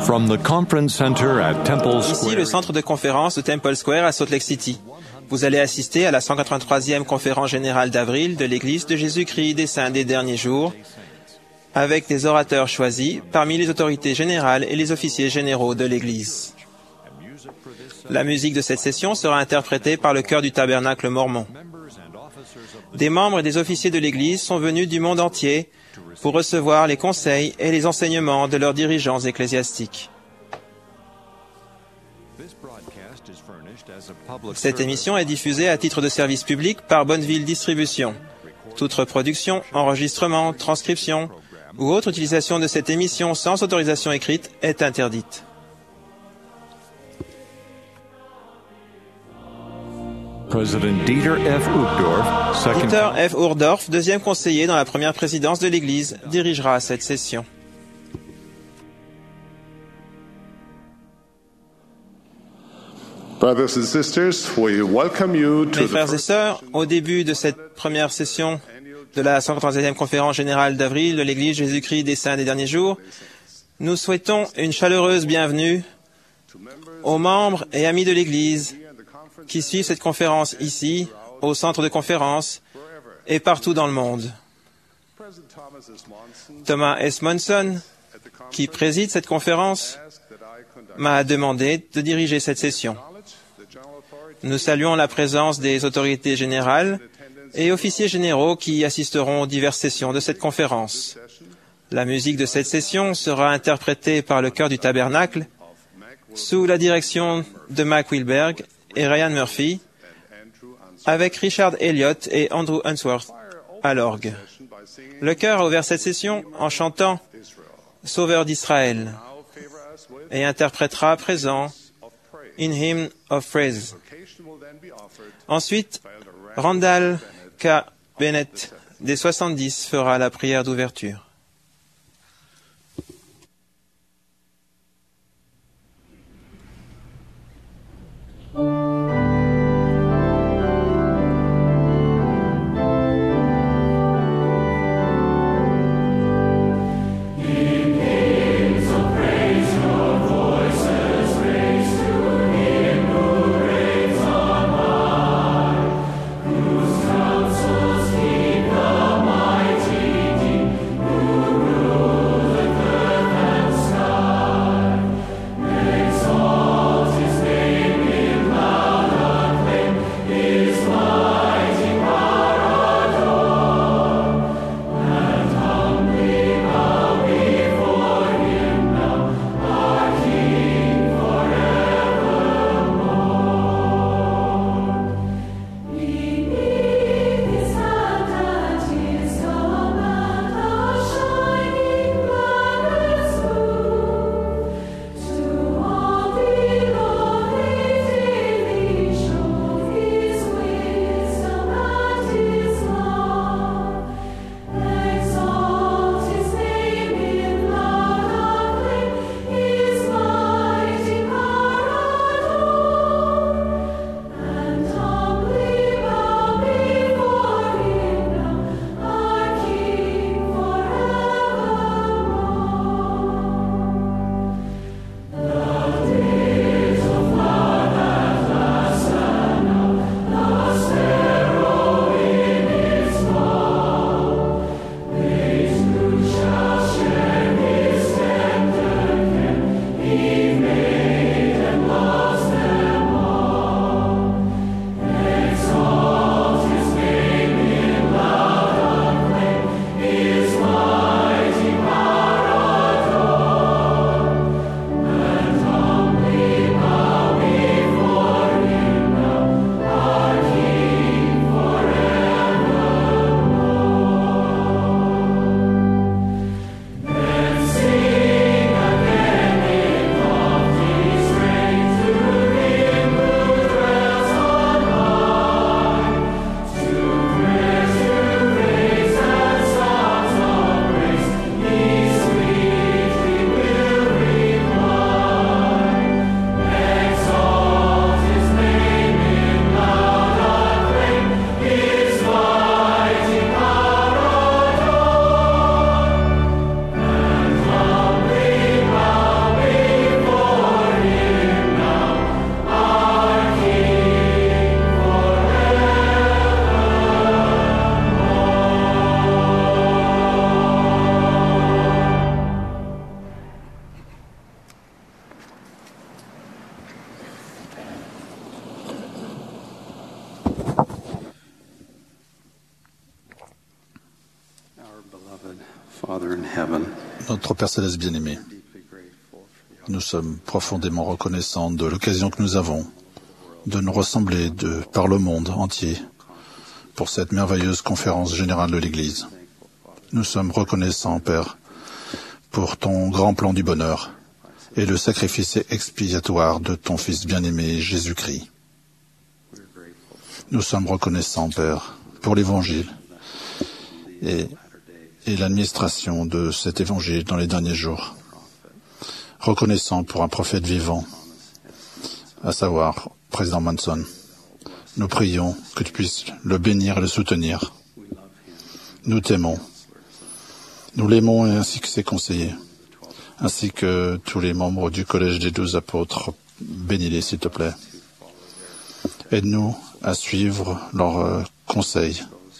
From the conference center at Temple Ici, Square. le centre de conférence de Temple Square à Salt Lake City. Vous allez assister à la 183e conférence générale d'avril de l'Église de Jésus-Christ des Saints des Derniers Jours, avec des orateurs choisis parmi les autorités générales et les officiers généraux de l'Église. La musique de cette session sera interprétée par le chœur du Tabernacle mormon. Des membres et des officiers de l'Église sont venus du monde entier pour recevoir les conseils et les enseignements de leurs dirigeants ecclésiastiques. Cette émission est diffusée à titre de service public par Bonneville Distribution. Toute reproduction, enregistrement, transcription ou autre utilisation de cette émission sans autorisation écrite est interdite. President Dieter F. Uchtdorf, second Dieter F. Uchtdorf, deuxième conseiller dans la première présidence de l'Église, dirigera cette session. Brothers and sisters, we welcome you to Mes the frères et first sœurs, au début de cette première session de la 183e conférence générale d'avril de l'Église Jésus-Christ des Saints des Derniers Jours, nous souhaitons une chaleureuse bienvenue aux membres et amis de l'Église qui suivent cette conférence ici, au centre de conférence et partout dans le monde. Thomas S. Monson, qui préside cette conférence, m'a demandé de diriger cette session. Nous saluons la présence des autorités générales et officiers généraux qui assisteront aux diverses sessions de cette conférence. La musique de cette session sera interprétée par le chœur du Tabernacle sous la direction de Mac Wilberg et Ryan Murphy, avec Richard Elliott et Andrew Unsworth à l'orgue. Le chœur a ouvert cette session en chantant « Sauveur d'Israël » et interprétera à présent « In Hymn of Praise ». Ensuite, Randall K. Bennett des 70 fera la prière d'ouverture. Counsels keep the mighty deep. Father in heaven, Notre Père Céleste bien-aimé, nous sommes profondément reconnaissants de l'occasion que nous avons de nous rassembler par le monde entier pour cette merveilleuse conférence générale de l'Église. Nous sommes reconnaissants, Père, pour ton grand plan du bonheur et le sacrifice expiatoire de ton Fils bien-aimé Jésus-Christ. Nous sommes reconnaissants, Père, pour l'Évangile et l'administration de cet Évangile dans les derniers jours. Reconnaissants pour un prophète vivant, à savoir Président Monson. Nous prions que tu puisses le bénir et le soutenir. Nous t'aimons. Nous l'aimons ainsi que ses conseillers, ainsi que tous les membres du Collège des 12 apôtres. Bénis-les, s'il te plaît. Aide-nous à suivre leurs conseils.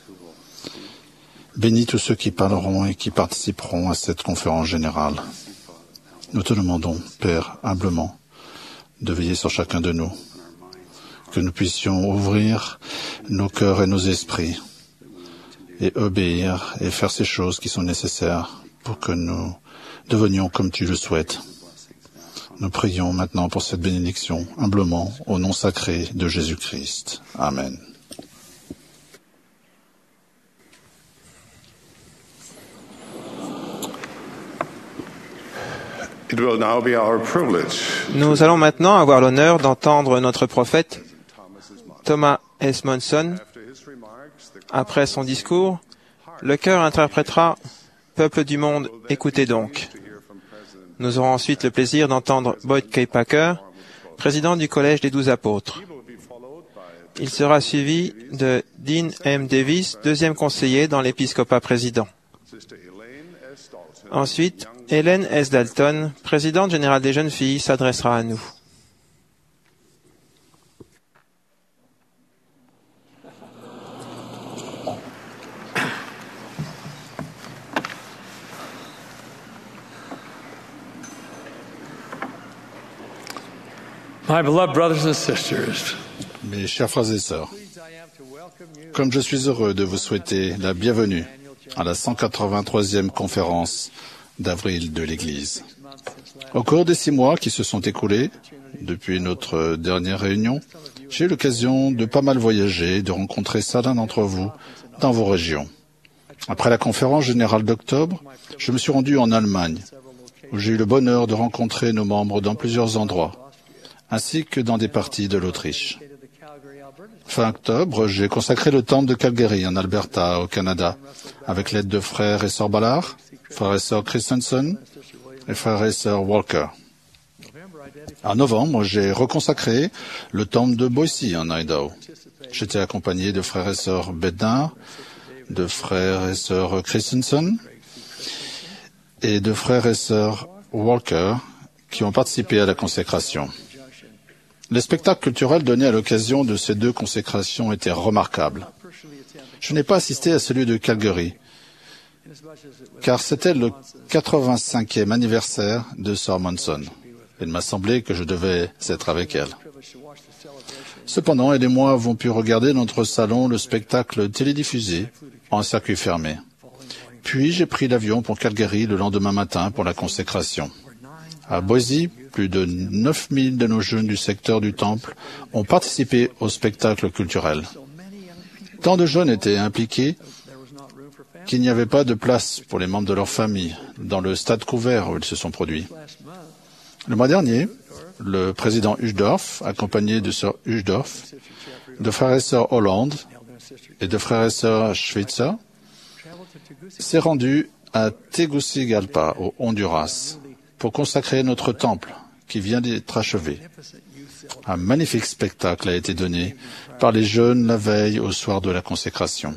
Bénis tous ceux qui parleront et qui participeront à cette conférence générale. Nous te demandons, Père, humblement, de veiller sur chacun de nous, que nous puissions ouvrir nos cœurs et nos esprits et obéir et faire ces choses qui sont nécessaires pour que nous devenions comme tu le souhaites. Nous prions maintenant pour cette bénédiction, humblement, au nom sacré de Jésus-Christ. Amen. It will now be our privilege. Nous allons maintenant avoir l'honneur d'entendre notre prophète Thomas S. Monson. Après son discours, le chœur interprétera « Peuple du monde, écoutez donc ». Nous aurons ensuite le plaisir d'entendre Boyd K. Packer, président du Collège des 12 apôtres. Il sera suivi de Dean M. Davis, deuxième conseiller dans l'épiscopat président. Ensuite, Hélène S. Dalton, présidente générale des jeunes filles, s'adressera à nous. My beloved brothers and sisters, Mes chers frères et sœurs, comme je suis heureux de vous souhaiter la bienvenue à la 183e conférence d'avril de l'Église. Au cours des 6 mois qui se sont écoulés, depuis notre dernière réunion, j'ai eu l'occasion de pas mal voyager et de rencontrer certains d'entre vous dans vos régions. Après la conférence générale d'octobre, je me suis rendu en Allemagne, où j'ai eu le bonheur de rencontrer nos membres dans plusieurs endroits, ainsi que dans des parties de l'Autriche. Fin octobre, j'ai consacré le temple de Calgary, en Alberta, au Canada, avec l'aide de frères et sœurs Ballard, frères et sœurs Christensen et frères et sœurs Walker. En novembre, j'ai reconsacré le temple de Boise, en Idaho. J'étais accompagné de frères et sœurs Bednar, de frères et sœurs Christensen et de frères et sœurs Walker qui ont participé à la consécration. Les spectacles culturels donnés à l'occasion de ces 2 consécrations étaient remarquables. Je n'ai pas assisté à celui de Calgary, car c'était le 85e anniversaire de Sœur Monson. Il m'a semblé que je devais être avec elle. Cependant, elle et moi avons pu regarder dans notre salon le spectacle télédiffusé en circuit fermé. Puis j'ai pris l'avion pour Calgary le lendemain matin pour la consécration. À Boise, plus de 9000 de nos jeunes du secteur du temple ont participé au spectacle culturel. Tant de jeunes étaient impliqués qu'il n'y avait pas de place pour les membres de leur famille dans le stade couvert où ils se sont produits. Le mois dernier, le président Uchtdorf, accompagné de sœur Uchtdorf, de frères et sœurs Hollande et de frères et sœurs Schweitzer, s'est rendu à Tegucigalpa, au Honduras, pour consacrer notre temple, qui vient d'être achevé. Un magnifique spectacle a été donné par les jeunes la veille au soir de la consécration.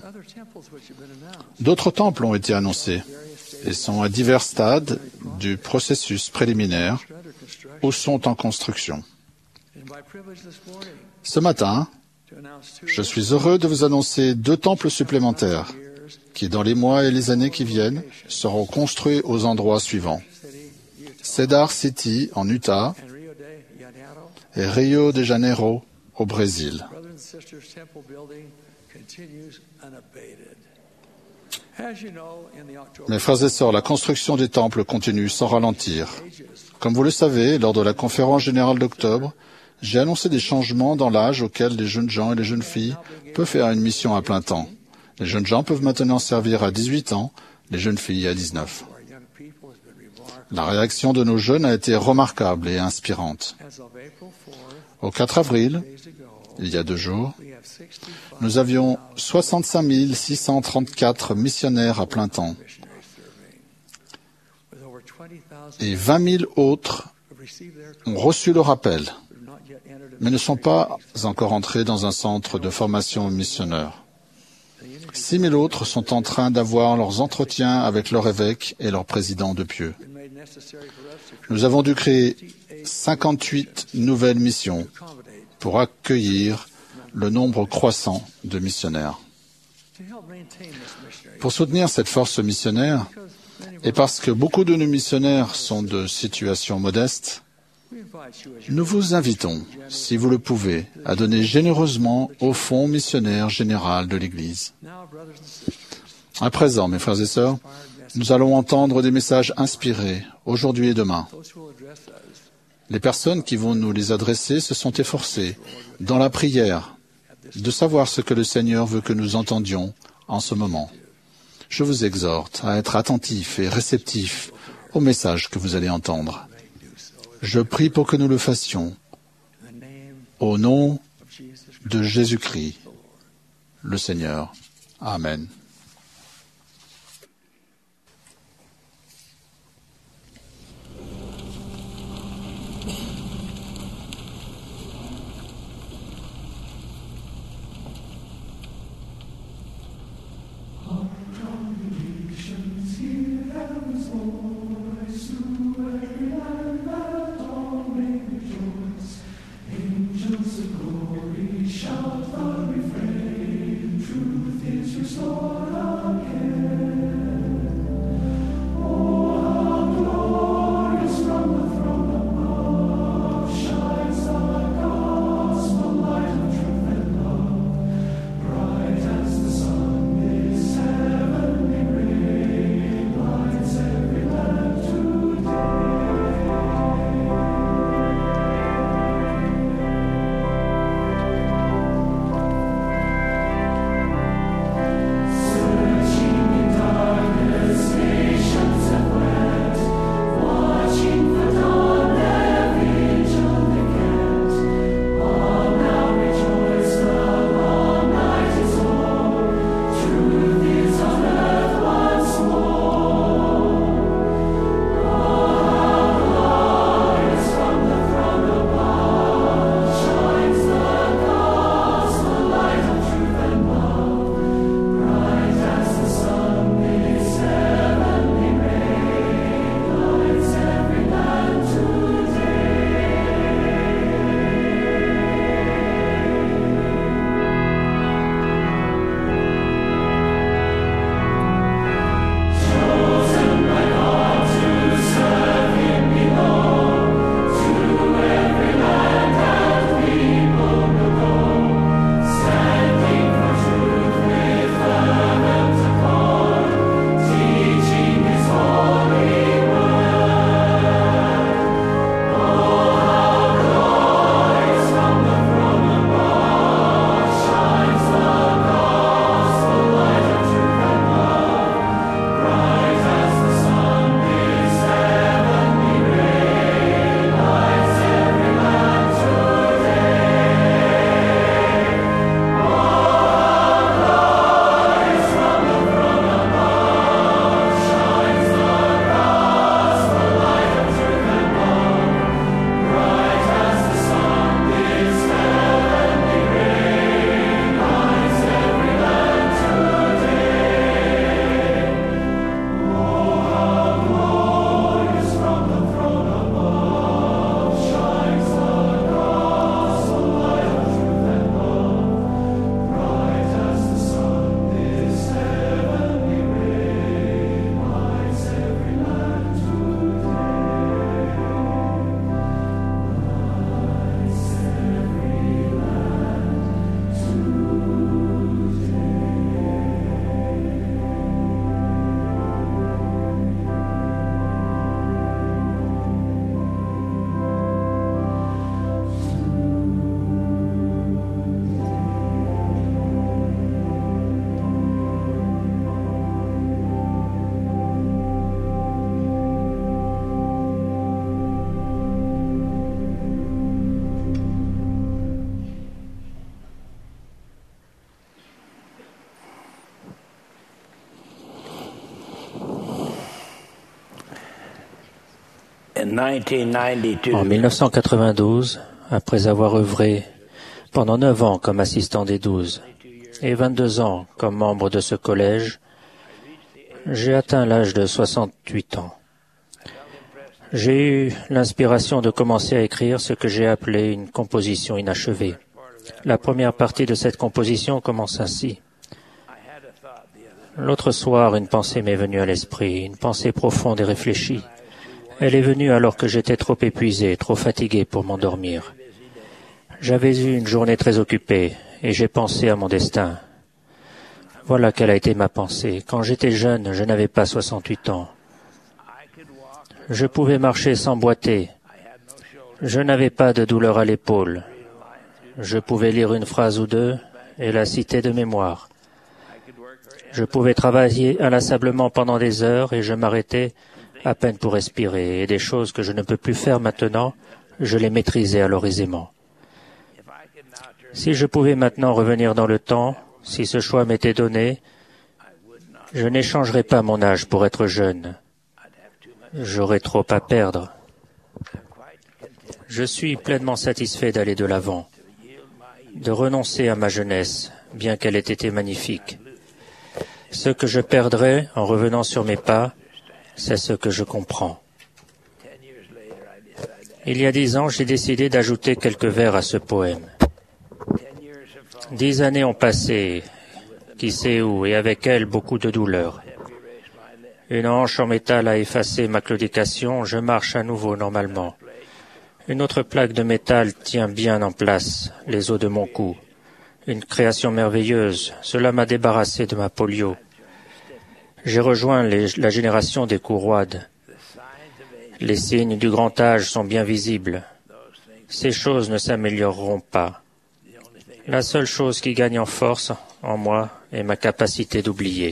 D'autres temples ont été annoncés et sont à divers stades du processus préliminaire ou sont en construction. Ce matin, je suis heureux de vous annoncer 2 temples supplémentaires qui, dans les mois et les années qui viennent, seront construits aux endroits suivants. Cedar City, en Utah, et Rio de Janeiro, au Brésil. Mes frères et sœurs, la construction des temples continue sans ralentir. Comme vous le savez, lors de la conférence générale d'octobre, j'ai annoncé des changements dans l'âge auquel les jeunes gens et les jeunes filles peuvent faire une mission à plein temps. Les jeunes gens peuvent maintenant servir à 18 ans, les jeunes filles à 19. La réaction de nos jeunes a été remarquable et inspirante. Au 4 avril, il y a 2 jours, nous avions 65 634 missionnaires à plein temps et 20 000 autres ont reçu le rappel, mais ne sont pas encore entrés dans un centre de formation missionnaire. 6 000 autres sont en train d'avoir leurs entretiens avec leur évêque et leur président de Pieux. Nous avons dû créer 58 nouvelles missions pour accueillir le nombre croissant de missionnaires. Pour soutenir cette force missionnaire, et parce que beaucoup de nos missionnaires sont de situation modeste, nous vous invitons, si vous le pouvez, à donner généreusement au Fonds missionnaire général de l'Église. À présent, mes frères et sœurs, nous allons entendre des messages inspirés aujourd'hui et demain. Les personnes qui vont nous les adresser se sont efforcées, dans la prière, de savoir ce que le Seigneur veut que nous entendions en ce moment. Je vous exhorte à être attentifs et réceptifs au message que vous allez entendre. Je prie pour que nous le fassions au nom de Jésus-Christ, le Seigneur. Amen. Shout the refrain, truth is restored. En 1992, après avoir œuvré pendant 9 ans comme assistant des 12 et 22 ans comme membre de ce collège, j'ai atteint l'âge de 68 ans. J'ai eu l'inspiration de commencer à écrire ce que j'ai appelé une composition inachevée. La première partie de cette composition commence ainsi. L'autre soir, une pensée m'est venue à l'esprit, une pensée profonde et réfléchie. Elle est venue alors que j'étais trop épuisé, trop fatigué pour m'endormir. J'avais eu une journée très occupée et j'ai pensé à mon destin. Voilà quelle a été ma pensée. Quand j'étais jeune, je n'avais pas 68 ans. Je pouvais marcher sans boiter. Je n'avais pas de douleur à l'épaule. Je pouvais lire une phrase ou deux et la citer de mémoire. Je pouvais travailler inlassablement pendant des heures et je m'arrêtais à peine pour respirer. Et des choses que je ne peux plus faire maintenant, je les maîtrisais alors aisément. Si je pouvais maintenant revenir dans le temps, si ce choix m'était donné, je n'échangerais pas mon âge pour être jeune. J'aurais trop à perdre. Je suis pleinement satisfait d'aller de l'avant, de renoncer à ma jeunesse, bien qu'elle ait été magnifique. Ce que je perdrais en revenant sur mes pas, c'est ce que je comprends. Il y a 10 ans, j'ai décidé d'ajouter quelques vers à ce poème. 10 années ont passé, qui sait où, et avec elles beaucoup de douleur. Une hanche en métal a effacé ma claudication, je marche à nouveau normalement. Une autre plaque de métal tient bien en place les os de mon cou. Une création merveilleuse, cela m'a débarrassé de ma polio. J'ai rejoint la génération des coups roides. Les signes du grand âge sont bien visibles. Ces choses ne s'amélioreront pas. La seule chose qui gagne en force en moi est ma capacité d'oublier.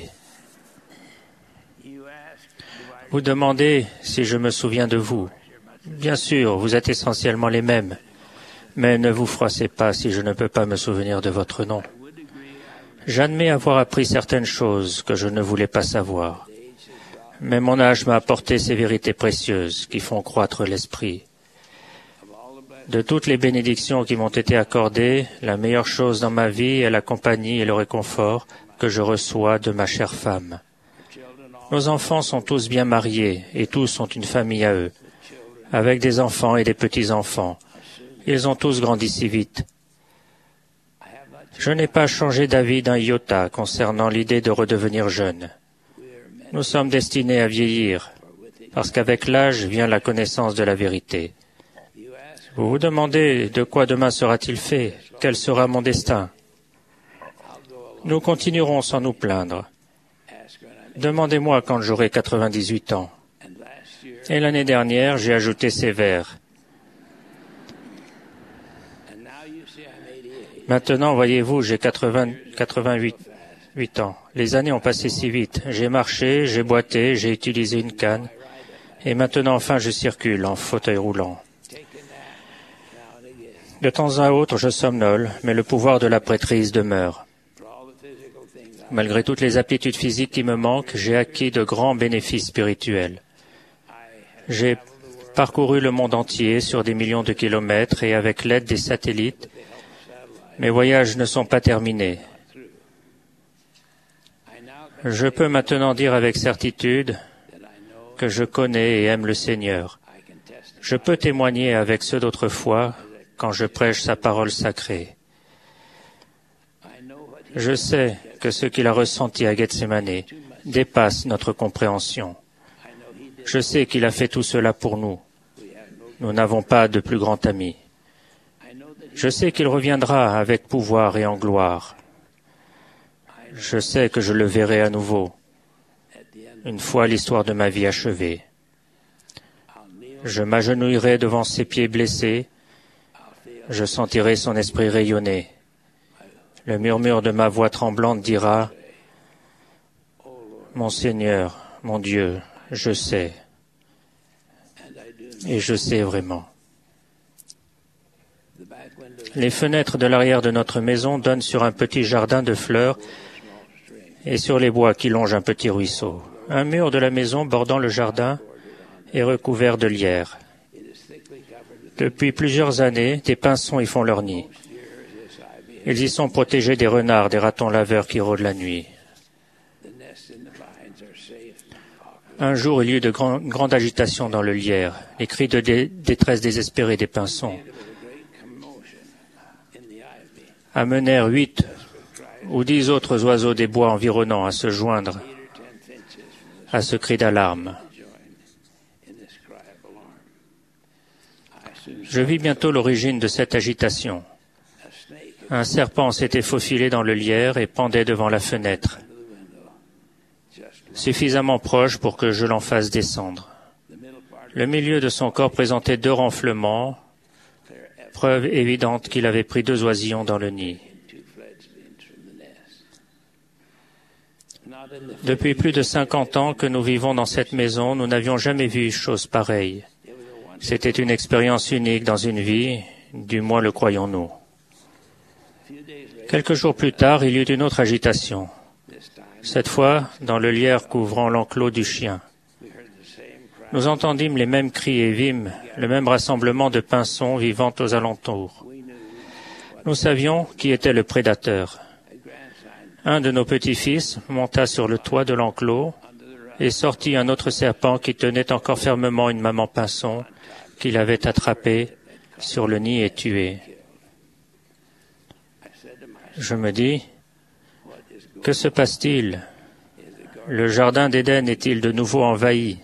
Vous demandez si je me souviens de vous. Bien sûr, vous êtes essentiellement les mêmes, mais ne vous froissez pas si je ne peux pas me souvenir de votre nom. J'admets avoir appris certaines choses que je ne voulais pas savoir, mais mon âge m'a apporté ces vérités précieuses qui font croître l'esprit. De toutes les bénédictions qui m'ont été accordées, la meilleure chose dans ma vie est la compagnie et le réconfort que je reçois de ma chère femme. Nos enfants sont tous bien mariés et tous ont une famille à eux, avec des enfants et des petits-enfants. Ils ont tous grandi si vite. Je n'ai pas changé d'avis d'un iota concernant l'idée de redevenir jeune. Nous sommes destinés à vieillir, parce qu'avec l'âge vient la connaissance de la vérité. Vous vous demandez de quoi demain sera-t-il fait, quel sera mon destin. Nous continuerons sans nous plaindre. Demandez-moi quand j'aurai 98 ans. Et l'année dernière, j'ai ajouté ces vers. Maintenant, voyez-vous, j'ai 88 ans. Les années ont passé si vite. J'ai marché, j'ai boité, j'ai utilisé une canne. Et maintenant, enfin, je circule en fauteuil roulant. De temps à autre, je somnole, mais le pouvoir de la prêtrise demeure. Malgré toutes les aptitudes physiques qui me manquent, j'ai acquis de grands bénéfices spirituels. J'ai parcouru le monde entier sur des millions de kilomètres et avec l'aide des satellites, mes voyages ne sont pas terminés. Je peux maintenant dire avec certitude que je connais et aime le Seigneur. Je peux témoigner avec ceux d'autrefois quand je prêche sa parole sacrée. Je sais que ce qu'il a ressenti à Gethsémani dépasse notre compréhension. Je sais qu'il a fait tout cela pour nous. Nous n'avons pas de plus grand ami. Je sais qu'il reviendra avec pouvoir et en gloire. Je sais que je le verrai à nouveau, une fois l'histoire de ma vie achevée. Je m'agenouillerai devant ses pieds blessés. Je sentirai son esprit rayonner. Le murmure de ma voix tremblante dira « Mon Seigneur, mon Dieu, je sais. » Et je sais vraiment. Les fenêtres de l'arrière de notre maison donnent sur un petit jardin de fleurs et sur les bois qui longent un petit ruisseau. Un mur de la maison bordant le jardin est recouvert de lierre. Depuis plusieurs années, des pinsons y font leur nid. Ils y sont protégés des renards, des ratons laveurs qui rôdent la nuit. Un jour, il y eut de grande agitation dans le lierre, les cris de détresse désespérés des pinsons amenèrent 8 ou 10 autres oiseaux des bois environnants à se joindre à ce cri d'alarme. Je vis bientôt l'origine de cette agitation. Un serpent s'était faufilé dans le lierre et pendait devant la fenêtre, suffisamment proche pour que je l'en fasse descendre. Le milieu de son corps présentait 2 renflements, preuve évidente qu'il avait pris 2 oisillons dans le nid. Depuis plus de 50 ans que nous vivons dans cette maison, nous n'avions jamais vu chose pareille. C'était une expérience unique dans une vie, du moins le croyons-nous. Quelques jours plus tard, il y eut une autre agitation. Cette fois, dans le lierre couvrant l'enclos du chien. Nous entendîmes les mêmes cris et vîmes le même rassemblement de pinsons vivant aux alentours. Nous savions qui était le prédateur. Un de nos petits-fils monta sur le toit de l'enclos et sortit un autre serpent qui tenait encore fermement une maman pinson qu'il avait attrapée sur le nid et tuée. Je me dis, que se passe-t-il? Le jardin d'Éden est-il de nouveau envahi?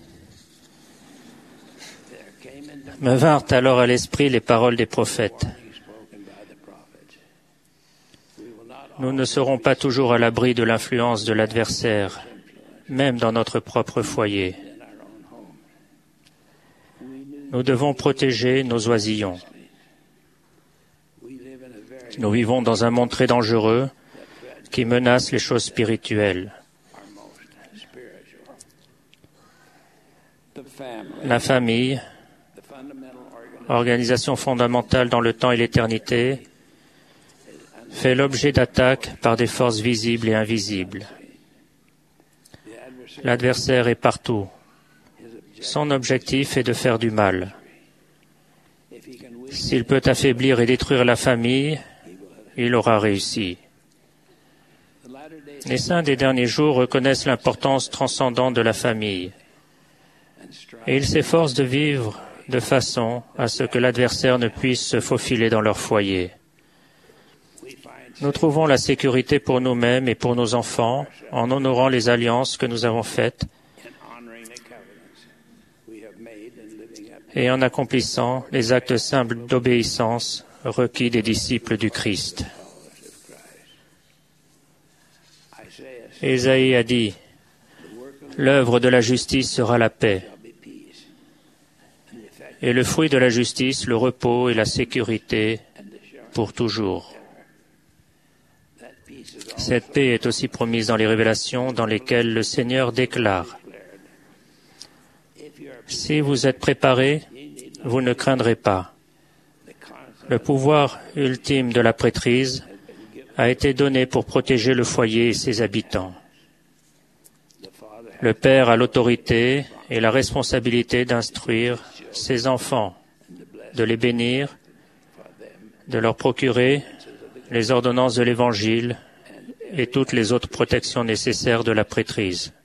Me vinrent alors à l'esprit les paroles des prophètes. Nous ne serons pas toujours à l'abri de l'influence de l'adversaire, même dans notre propre foyer. Nous devons protéger nos oisillons. Nous vivons dans un monde très dangereux qui menace les choses spirituelles. La famille, organisation fondamentale dans le temps et l'éternité, fait l'objet d'attaques par des forces visibles et invisibles. L'adversaire est partout. Son objectif est de faire du mal. S'il peut affaiblir et détruire la famille, il aura réussi. Les saints des derniers jours reconnaissent l'importance transcendante de la famille et ils s'efforcent de vivre de façon à ce que l'adversaire ne puisse se faufiler dans leur foyer. Nous trouvons la sécurité pour nous-mêmes et pour nos enfants en honorant les alliances que nous avons faites et en accomplissant les actes simples d'obéissance requis des disciples du Christ. Ésaïe a dit, « L'œuvre de la justice sera la paix, et le fruit de la justice, le repos et la sécurité pour toujours. » Cette paix est aussi promise dans les révélations dans lesquelles le Seigneur déclare, « Si vous êtes préparés, vous ne craindrez pas. Le pouvoir ultime de la prêtrise a été donné pour protéger le foyer et ses habitants. Le Père a l'autorité et la responsabilité d'instruire ses enfants, de les bénir, de leur procurer les ordonnances de l'Évangile et toutes les autres protections nécessaires de la prêtrise.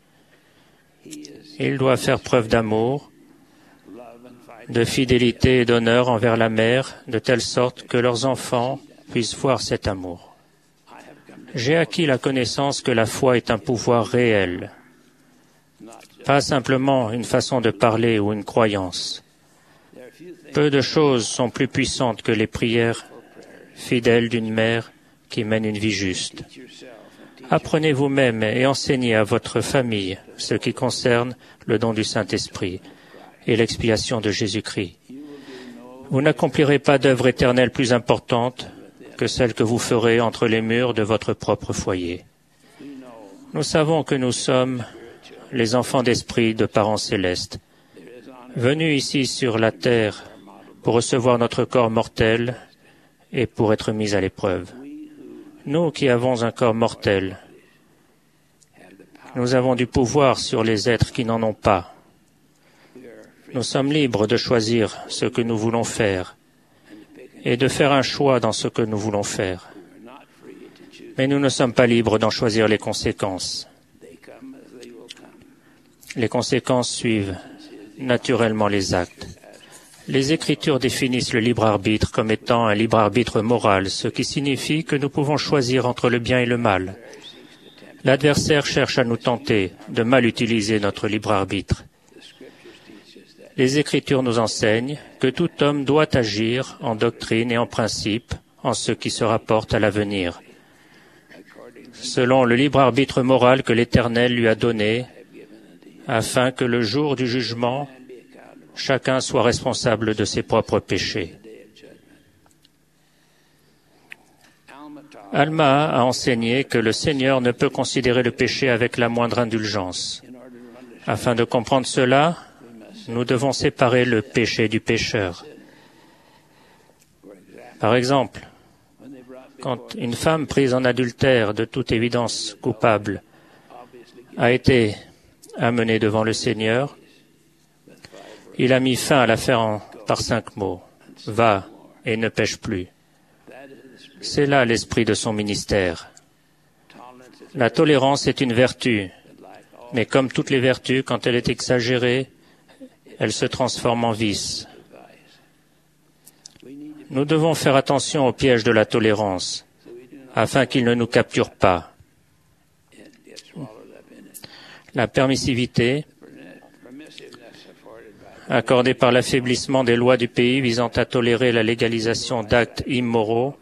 Il doit faire preuve d'amour, de fidélité et d'honneur envers la mère, de telle sorte que leurs enfants puissent voir cet amour. J'ai acquis la connaissance que la foi est un pouvoir réel, pas simplement une façon de parler ou une croyance. Peu de choses sont plus puissantes que les prières fidèles d'une mère qui mène une vie juste. Apprenez vous-même et enseignez à votre famille ce qui concerne le don du Saint-Esprit et l'expiation de Jésus-Christ. Vous n'accomplirez pas d'œuvre éternelle plus importante que celle que vous ferez entre les murs de votre propre foyer. Nous savons que nous sommes les enfants d'esprit de parents célestes, venus ici sur la terre pour recevoir notre corps mortel et pour être mis à l'épreuve. Nous qui avons un corps mortel, nous avons du pouvoir sur les êtres qui n'en ont pas. Nous sommes libres de choisir ce que nous voulons faire et de faire un choix dans ce que nous voulons faire. Mais nous ne sommes pas libres d'en choisir les conséquences. Les conséquences suivent naturellement les actes. Les Écritures définissent le libre arbitre comme étant un libre arbitre moral, ce qui signifie que nous pouvons choisir entre le bien et le mal. L'adversaire cherche à nous tenter de mal utiliser notre libre arbitre. Les Écritures nous enseignent que tout homme doit agir en doctrine et en principe en ce qui se rapporte à l'avenir, selon le libre arbitre moral que l'Éternel lui a donné, afin que le jour du jugement, chacun soit responsable de ses propres péchés. Alma a enseigné que le Seigneur ne peut considérer le péché avec la moindre indulgence. Afin de comprendre cela, nous devons séparer le péché du pécheur. Par exemple, quand une femme prise en adultère, de toute évidence coupable, a été amenée devant le Seigneur, il a mis fin à l'affaire par 5 mots. « Va et ne pêche plus ». C'est là l'esprit de son ministère. La tolérance est une vertu, mais comme toutes les vertus, quand elle est exagérée, elle se transforme en vice. Nous devons faire attention au piège de la tolérance, afin qu'il ne nous capture pas. La permissivité, accordée par l'affaiblissement des lois du pays visant à tolérer la légalisation d'actes immoraux,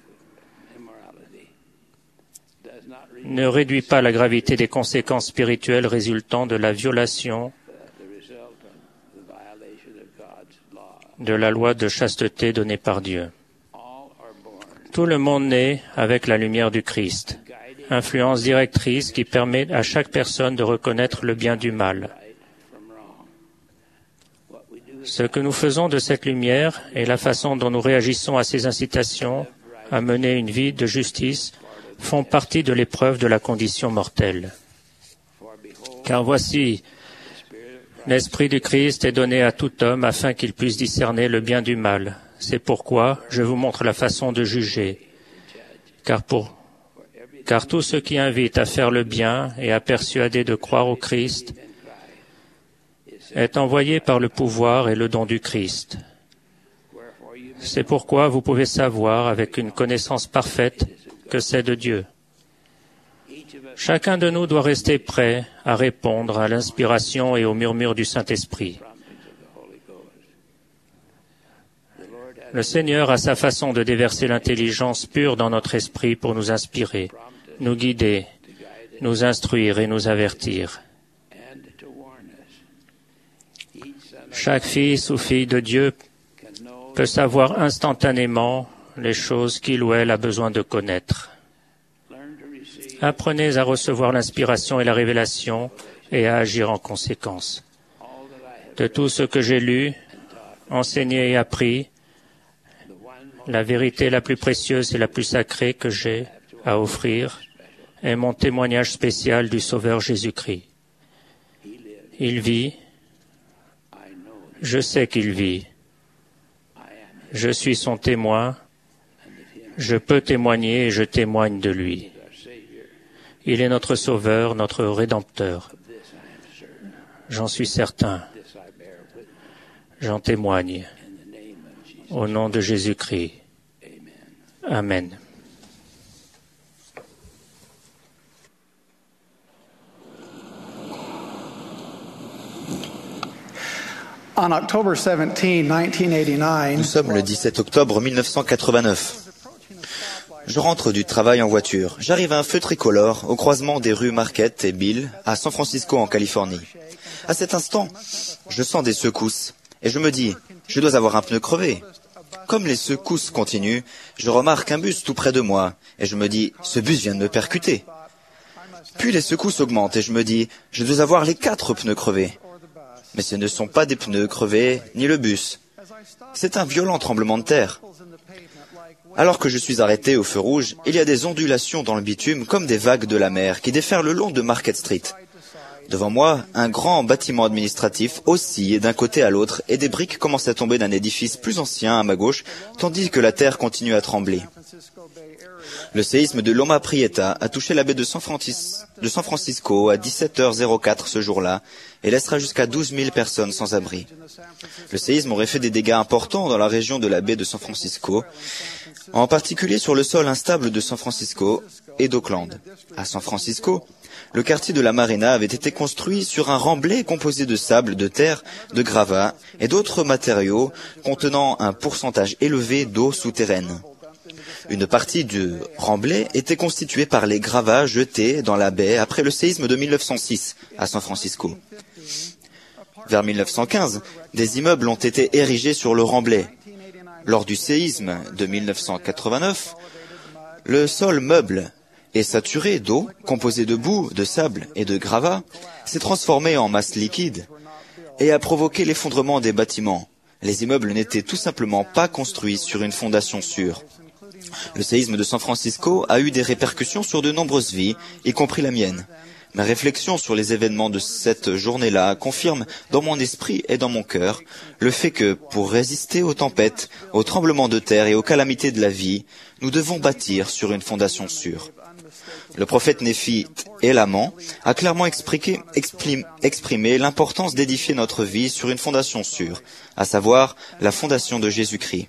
ne réduit pas la gravité des conséquences spirituelles résultant de la violation de la loi de chasteté donnée par Dieu. Tout le monde naît avec la lumière du Christ, influence directrice qui permet à chaque personne de reconnaître le bien du mal. Ce que nous faisons de cette lumière et la façon dont nous réagissons à ces incitations à mener une vie de justice font partie de l'épreuve de la condition mortelle. Car voici, l'Esprit du Christ est donné à tout homme afin qu'il puisse discerner le bien du mal. C'est pourquoi je vous montre la façon de juger. Car tout ce qui invite à faire le bien et à persuader de croire au Christ est envoyé par le pouvoir et le don du Christ. C'est pourquoi vous pouvez savoir avec une connaissance parfaite que c'est de Dieu. Chacun de nous doit rester prêt à répondre à l'inspiration et au murmure du Saint-Esprit. Le Seigneur a sa façon de déverser l'intelligence pure dans notre esprit pour nous inspirer, nous guider, nous instruire et nous avertir. Chaque fils ou fille de Dieu peut savoir instantanément les choses qu'il ou elle a besoin de connaître. Apprenez à recevoir l'inspiration et la révélation et à agir en conséquence. De tout ce que j'ai lu, enseigné et appris, la vérité la plus précieuse et la plus sacrée que j'ai à offrir est mon témoignage spécial du Sauveur Jésus-Christ. Il vit, je sais qu'il vit, je suis son témoin, je peux témoigner et je témoigne de lui. Il est notre Sauveur, notre Rédempteur. J'en suis certain. J'en témoigne. Au nom de Jésus-Christ. Amen. Nous sommes le 17 octobre 1989. Je rentre du travail en voiture. J'arrive à un feu tricolore au croisement des rues Marquette et Bill à San Francisco en Californie. À cet instant, je sens des secousses et je me dis, je dois avoir un pneu crevé. Comme les secousses continuent, je remarque un bus tout près de moi et je me dis, ce bus vient de me percuter. Puis les secousses augmentent et je me dis, je dois avoir les 4 pneus crevés. Mais ce ne sont pas des pneus crevés ni le bus. C'est un violent tremblement de terre. Alors que je suis arrêté au feu rouge, il y a des ondulations dans le bitume comme des vagues de la mer qui déferlent le long de Market Street. Devant moi, un grand bâtiment administratif oscille d'un côté à l'autre et des briques commencent à tomber d'un édifice plus ancien à ma gauche, tandis que la terre continue à trembler. Le séisme de Loma Prieta a touché la baie de San Francisco à 17h04 ce jour-là et laissera jusqu'à 12 000 personnes sans abri. Le séisme aurait fait des dégâts importants dans la région de la baie de San Francisco, en particulier sur le sol instable de San Francisco et d'Oakland. À San Francisco, le quartier de la Marina avait été construit sur un remblai composé de sable, de terre, de gravats et d'autres matériaux contenant un pourcentage élevé d'eau souterraine. Une partie du remblai était constituée par les gravats jetés dans la baie après le séisme de 1906 à San Francisco. Vers 1915, des immeubles ont été érigés sur le remblai. Lors du séisme de 1989, le sol meuble et saturé d'eau, composé de boue, de sable et de gravats, s'est transformé en masse liquide et a provoqué l'effondrement des bâtiments. Les immeubles n'étaient tout simplement pas construits sur une fondation sûre. Le séisme de San Francisco a eu des répercussions sur de nombreuses vies, y compris la mienne. Ma réflexion sur les événements de cette journée-là confirme dans mon esprit et dans mon cœur le fait que, pour résister aux tempêtes, aux tremblements de terre et aux calamités de la vie, nous devons bâtir sur une fondation sûre. Le prophète Néphi Élaman a clairement exprimé l'importance d'édifier notre vie sur une fondation sûre, à savoir la fondation de Jésus-Christ.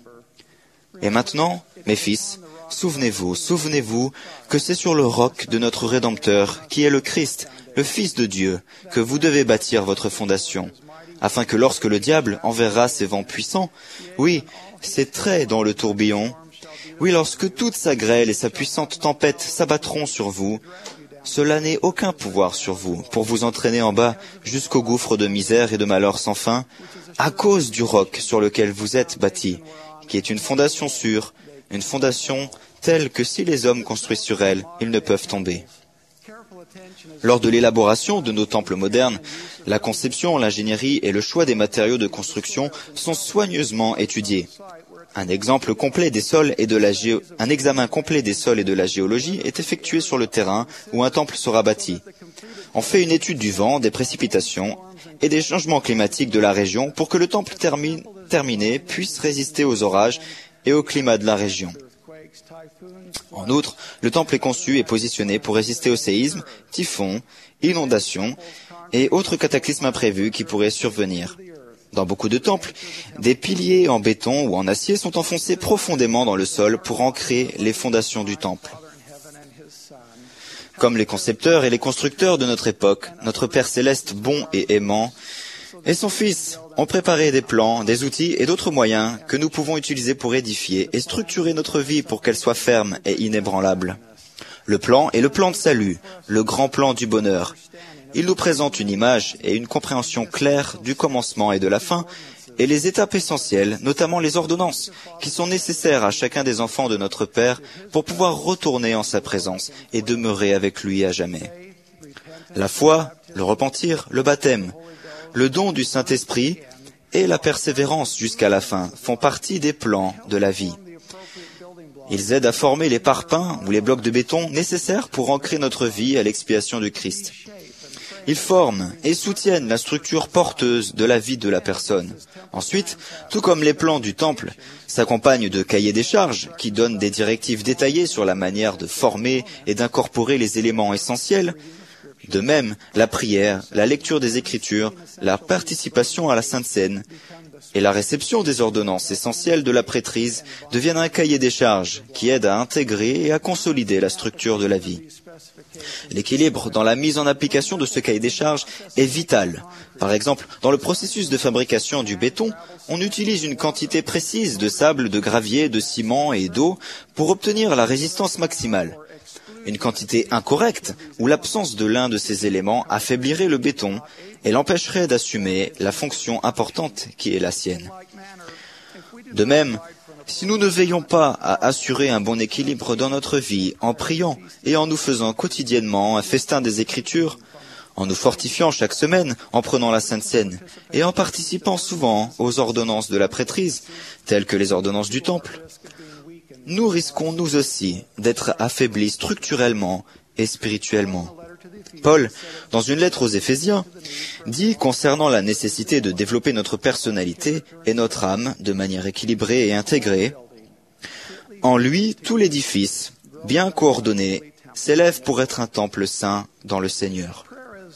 Et maintenant, mes fils, souvenez-vous que c'est sur le roc de notre Rédempteur, qui est le Christ, le Fils de Dieu, que vous devez bâtir votre fondation, afin que lorsque le diable enverra ses vents puissants, oui, ses traits dans le tourbillon, oui, lorsque toute sa grêle et sa puissante tempête s'abattront sur vous, cela n'ait aucun pouvoir sur vous pour vous entraîner en bas jusqu'au gouffre de misère et de malheur sans fin, à cause du roc sur lequel vous êtes bâtis, qui est une fondation sûre, une fondation telle que si les hommes construisent sur elle, ils ne peuvent tomber. Lors de l'élaboration de nos temples modernes, la conception, l'ingénierie et le choix des matériaux de construction sont soigneusement étudiés. Un examen complet des sols et de la géologie est effectué sur le terrain où un temple sera bâti. On fait une étude du vent, des précipitations et des changements climatiques de la région pour que le temple terminé puisse résister aux orages et au climat de la région. En outre, le temple est conçu et positionné pour résister aux séismes, typhons, inondations et autres cataclysmes imprévus qui pourraient survenir. Dans beaucoup de temples, des piliers en béton ou en acier sont enfoncés profondément dans le sol pour ancrer les fondations du temple. Comme les concepteurs et les constructeurs de notre époque, notre Père Céleste bon et aimant et son Fils ont préparé des plans, des outils et d'autres moyens que nous pouvons utiliser pour édifier et structurer notre vie pour qu'elle soit ferme et inébranlable. Le plan est le plan de salut, le grand plan du bonheur. Il nous présente une image et une compréhension claire du commencement et de la fin, et les étapes essentielles, notamment les ordonnances, qui sont nécessaires à chacun des enfants de notre Père pour pouvoir retourner en sa présence et demeurer avec lui à jamais. La foi, le repentir, le baptême, le don du Saint-Esprit et la persévérance jusqu'à la fin font partie des plans de la vie. Ils aident à former les parpaings ou les blocs de béton nécessaires pour ancrer notre vie à l'expiation du Christ. Ils forment et soutiennent la structure porteuse de la vie de la personne. Ensuite, tout comme les plans du temple s'accompagnent de cahiers des charges qui donnent des directives détaillées sur la manière de former et d'incorporer les éléments essentiels, de même, la prière, la lecture des Écritures, la participation à la Sainte Seine et la réception des ordonnances essentielles de la prêtrise deviennent un cahier des charges qui aide à intégrer et à consolider la structure de la vie. L'équilibre dans la mise en application de ce cahier des charges est vital. Par exemple, dans le processus de fabrication du béton, on utilise une quantité précise de sable, de gravier, de ciment et d'eau pour obtenir la résistance maximale. Une quantité incorrecte ou l'absence de l'un de ces éléments affaiblirait le béton et l'empêcherait d'assumer la fonction importante qui est la sienne. De même, si nous ne veillons pas à assurer un bon équilibre dans notre vie en priant et en nous faisant quotidiennement un festin des Écritures, en nous fortifiant chaque semaine, en prenant la Sainte Seine et en participant souvent aux ordonnances de la prêtrise, telles que les ordonnances du temple, nous risquons nous aussi d'être affaiblis structurellement et spirituellement. Paul, dans une lettre aux Éphésiens, dit concernant la nécessité de développer notre personnalité et notre âme de manière équilibrée et intégrée, « En lui, tout l'édifice, bien coordonné, s'élève pour être un temple saint dans le Seigneur. »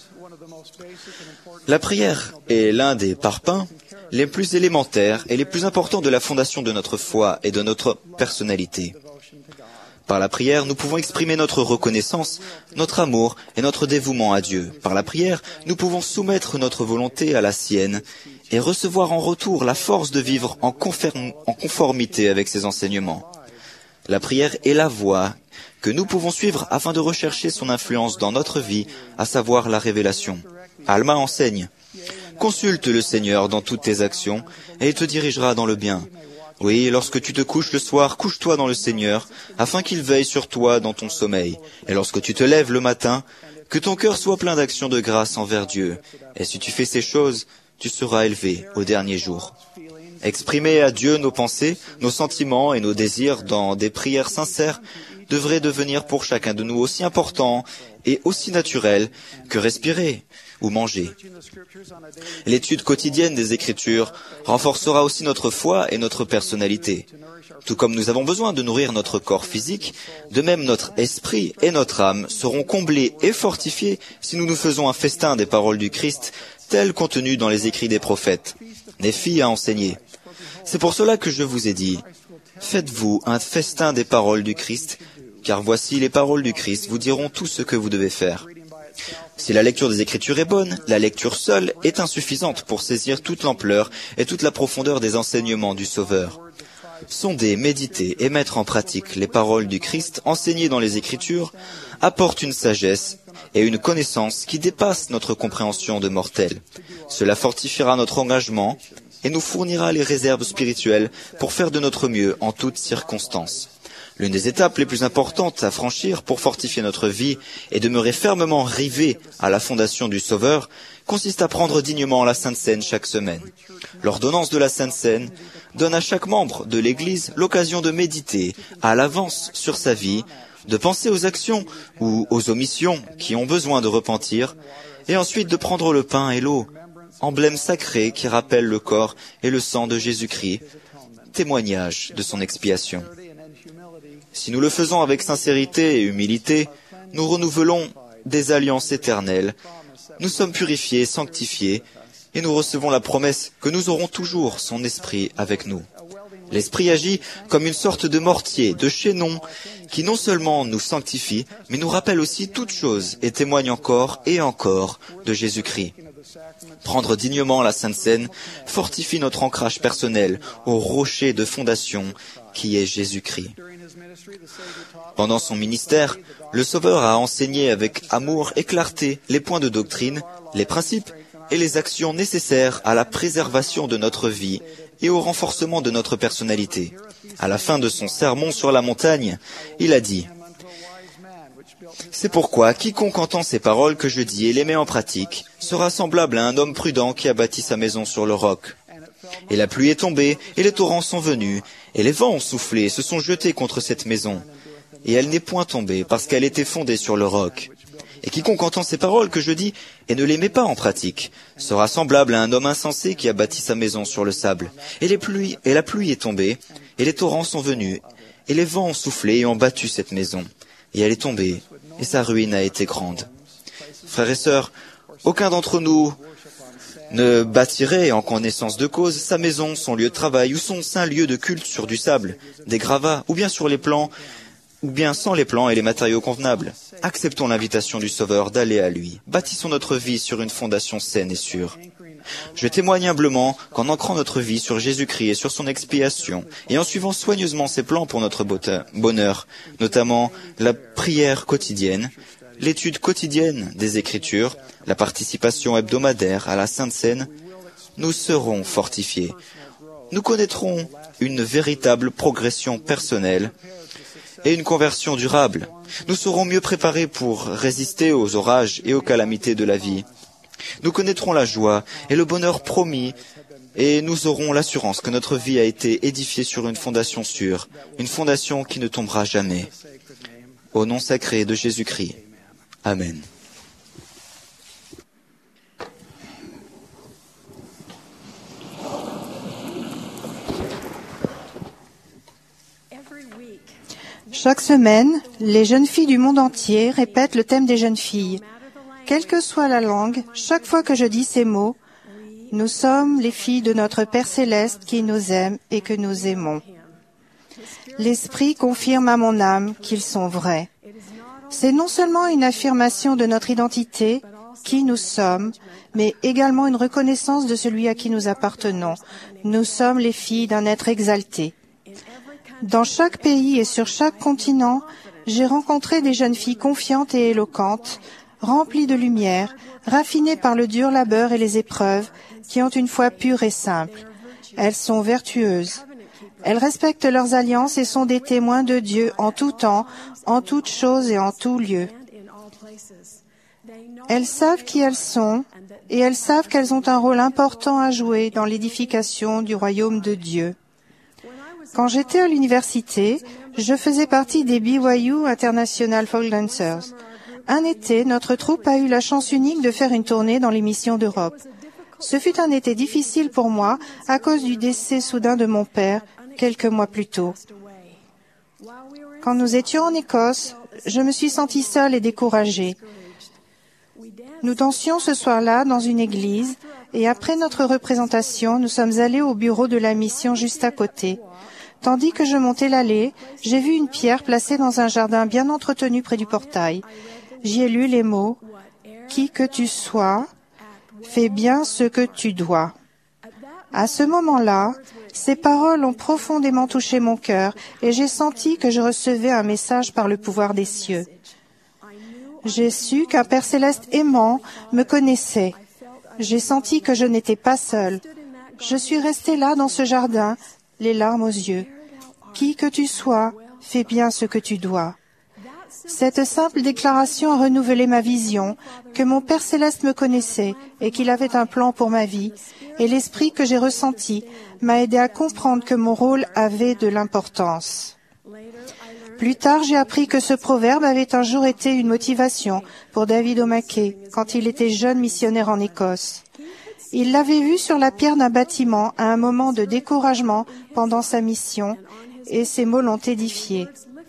La prière est l'un des parpaings les plus élémentaires et les plus importants de la fondation de notre foi et de notre personnalité. Par la prière, nous pouvons exprimer notre reconnaissance, notre amour et notre dévouement à Dieu. Par la prière, nous pouvons soumettre notre volonté à la sienne et recevoir en retour la force de vivre en conformité avec ses enseignements. La prière est la voie que nous pouvons suivre afin de rechercher son influence dans notre vie, à savoir la révélation. Alma enseigne: consulte le Seigneur dans toutes tes actions et il te dirigera dans le bien. Oui, lorsque tu te couches le soir, couche-toi dans le Seigneur, afin qu'il veille sur toi dans ton sommeil. Et lorsque tu te lèves le matin, que ton cœur soit plein d'actions de grâce envers Dieu. Et si tu fais ces choses, tu seras élevé au dernier jour. Exprimer à Dieu nos pensées, nos sentiments et nos désirs dans des prières sincères devrait devenir pour chacun de nous aussi important et aussi naturel que respirer ou manger. L'étude quotidienne des Écritures renforcera aussi notre foi et notre personnalité. Tout comme nous avons besoin de nourrir notre corps physique, de même notre esprit et notre âme seront comblés et fortifiés si nous nous faisons un festin des paroles du Christ telles contenues dans les écrits des prophètes. Néphi a enseigné. C'est pour cela que je vous ai dit, faites-vous un festin des paroles du Christ, car voici les paroles du Christ vous diront tout ce que vous devez faire. Si la lecture des Écritures est bonne, la lecture seule est insuffisante pour saisir toute l'ampleur et toute la profondeur des enseignements du Sauveur. Sonder, méditer et mettre en pratique les paroles du Christ enseignées dans les Écritures apporte une sagesse et une connaissance qui dépassent notre compréhension de mortels. Cela fortifiera notre engagement et nous fournira les réserves spirituelles pour faire de notre mieux en toutes circonstances. L'une des étapes les plus importantes à franchir pour fortifier notre vie et demeurer fermement rivés à la fondation du Sauveur consiste à prendre dignement la Sainte Seine chaque semaine. L'ordonnance de la Sainte Seine donne à chaque membre de l'Église l'occasion de méditer à l'avance sur sa vie, de penser aux actions ou aux omissions qui ont besoin de repentir, et ensuite de prendre le pain et l'eau, emblème sacré qui rappelle le corps et le sang de Jésus-Christ, témoignage de son expiation. Si nous le faisons avec sincérité et humilité, nous renouvelons des alliances éternelles, nous sommes purifiés, sanctifiés, et nous recevons la promesse que nous aurons toujours son esprit avec nous. L'esprit agit comme une sorte de mortier, de chaînon, qui non seulement nous sanctifie, mais nous rappelle aussi toutes choses et témoigne encore et encore de Jésus-Christ. Prendre dignement la Sainte Seine fortifie notre ancrage personnel au rocher de fondation qui est Jésus-Christ. Pendant son ministère, le Sauveur a enseigné avec amour et clarté les points de doctrine, les principes et les actions nécessaires à la préservation de notre vie et au renforcement de notre personnalité. À la fin de son sermon sur la montagne, il a dit: « C'est pourquoi quiconque entend ces paroles que je dis et les met en pratique sera semblable à un homme prudent qui a bâti sa maison sur le roc. Et la pluie est tombée, et les torrents sont venus, et les vents ont soufflé et se sont jetés contre cette maison. Et elle n'est point tombée, parce qu'elle était fondée sur le roc. Et quiconque entend ces paroles que je dis et ne les met pas en pratique sera semblable à un homme insensé qui a bâti sa maison sur le sable. Et la pluie est tombée, et les torrents sont venus, et les vents ont soufflé et ont battu cette maison. Et elle est tombée, et sa ruine a été grande. » Frères et sœurs, aucun d'entre nous ne bâtirait en connaissance de cause sa maison, son lieu de travail ou son saint lieu de culte sur du sable, des gravats, ou bien sur les plans, ou bien sans les plans et les matériaux convenables. Acceptons l'invitation du Sauveur d'aller à lui. Bâtissons notre vie sur une fondation saine et sûre. Je témoigne humblement qu'en ancrant notre vie sur Jésus-Christ et sur son expiation, et en suivant soigneusement ses plans pour notre bonheur, notamment la prière quotidienne, l'étude quotidienne des Écritures, la participation hebdomadaire à la Sainte Seine, nous serons fortifiés. Nous connaîtrons une véritable progression personnelle et une conversion durable. Nous serons mieux préparés pour résister aux orages et aux calamités de la vie. Nous connaîtrons la joie et le bonheur promis, et nous aurons l'assurance que notre vie a été édifiée sur une fondation sûre, une fondation qui ne tombera jamais. Au nom sacré de Jésus-Christ. Amen. Chaque semaine, les jeunes filles du monde entier répètent le thème des jeunes filles. Quelle que soit la langue, chaque fois que je dis ces mots, nous sommes les filles de notre Père Céleste qui nous aime et que nous aimons. L'Esprit confirme à mon âme qu'ils sont vrais. C'est non seulement une affirmation de notre identité, qui nous sommes, mais également une reconnaissance de celui à qui nous appartenons. Nous sommes les filles d'un être exalté. Dans chaque pays et sur chaque continent, j'ai rencontré des jeunes filles confiantes et éloquentes, remplies de lumière, raffinées par le dur labeur et les épreuves, qui ont une foi pure et simple. Elles sont vertueuses. Elles respectent leurs alliances et sont des témoins de Dieu en tout temps, en toutes choses et en tout lieu. Elles savent qui elles sont et elles savent qu'elles ont un rôle important à jouer dans l'édification du royaume de Dieu. Quand j'étais à l'université, je faisais partie des BYU International Folk Dancers. Un été, notre troupe a eu la chance unique de faire une tournée dans les missions d'Europe. Ce fut un été difficile pour moi à cause du décès soudain de mon père, quelques mois plus tôt. Quand nous étions en Écosse, je me suis sentie seule et découragée. Nous dansions ce soir-là dans une église et après notre représentation, nous sommes allés au bureau de la mission juste à côté. Tandis que je montais l'allée, j'ai vu une pierre placée dans un jardin bien entretenu près du portail. J'y ai lu les mots « Qui que tu sois, fais bien ce que tu dois ». À ce moment-là, ces paroles ont profondément touché mon cœur et j'ai senti que je recevais un message par le pouvoir des cieux. J'ai su qu'un Père Céleste aimant me connaissait. J'ai senti que je n'étais pas seule. Je suis restée là dans ce jardin, les larmes aux yeux. Qui que tu sois, fais bien ce que tu dois. Cette simple déclaration a renouvelé ma vision, que mon Père Céleste me connaissait et qu'il avait un plan pour ma vie, et l'esprit que j'ai ressenti m'a aidé à comprendre que mon rôle avait de l'importance. Plus tard, j'ai appris que ce proverbe avait un jour été une motivation pour David O'Mackey quand il était jeune missionnaire en Écosse. Il l'avait vu sur la pierre d'un bâtiment à un moment de découragement pendant sa mission et ces mots l'ont édifié.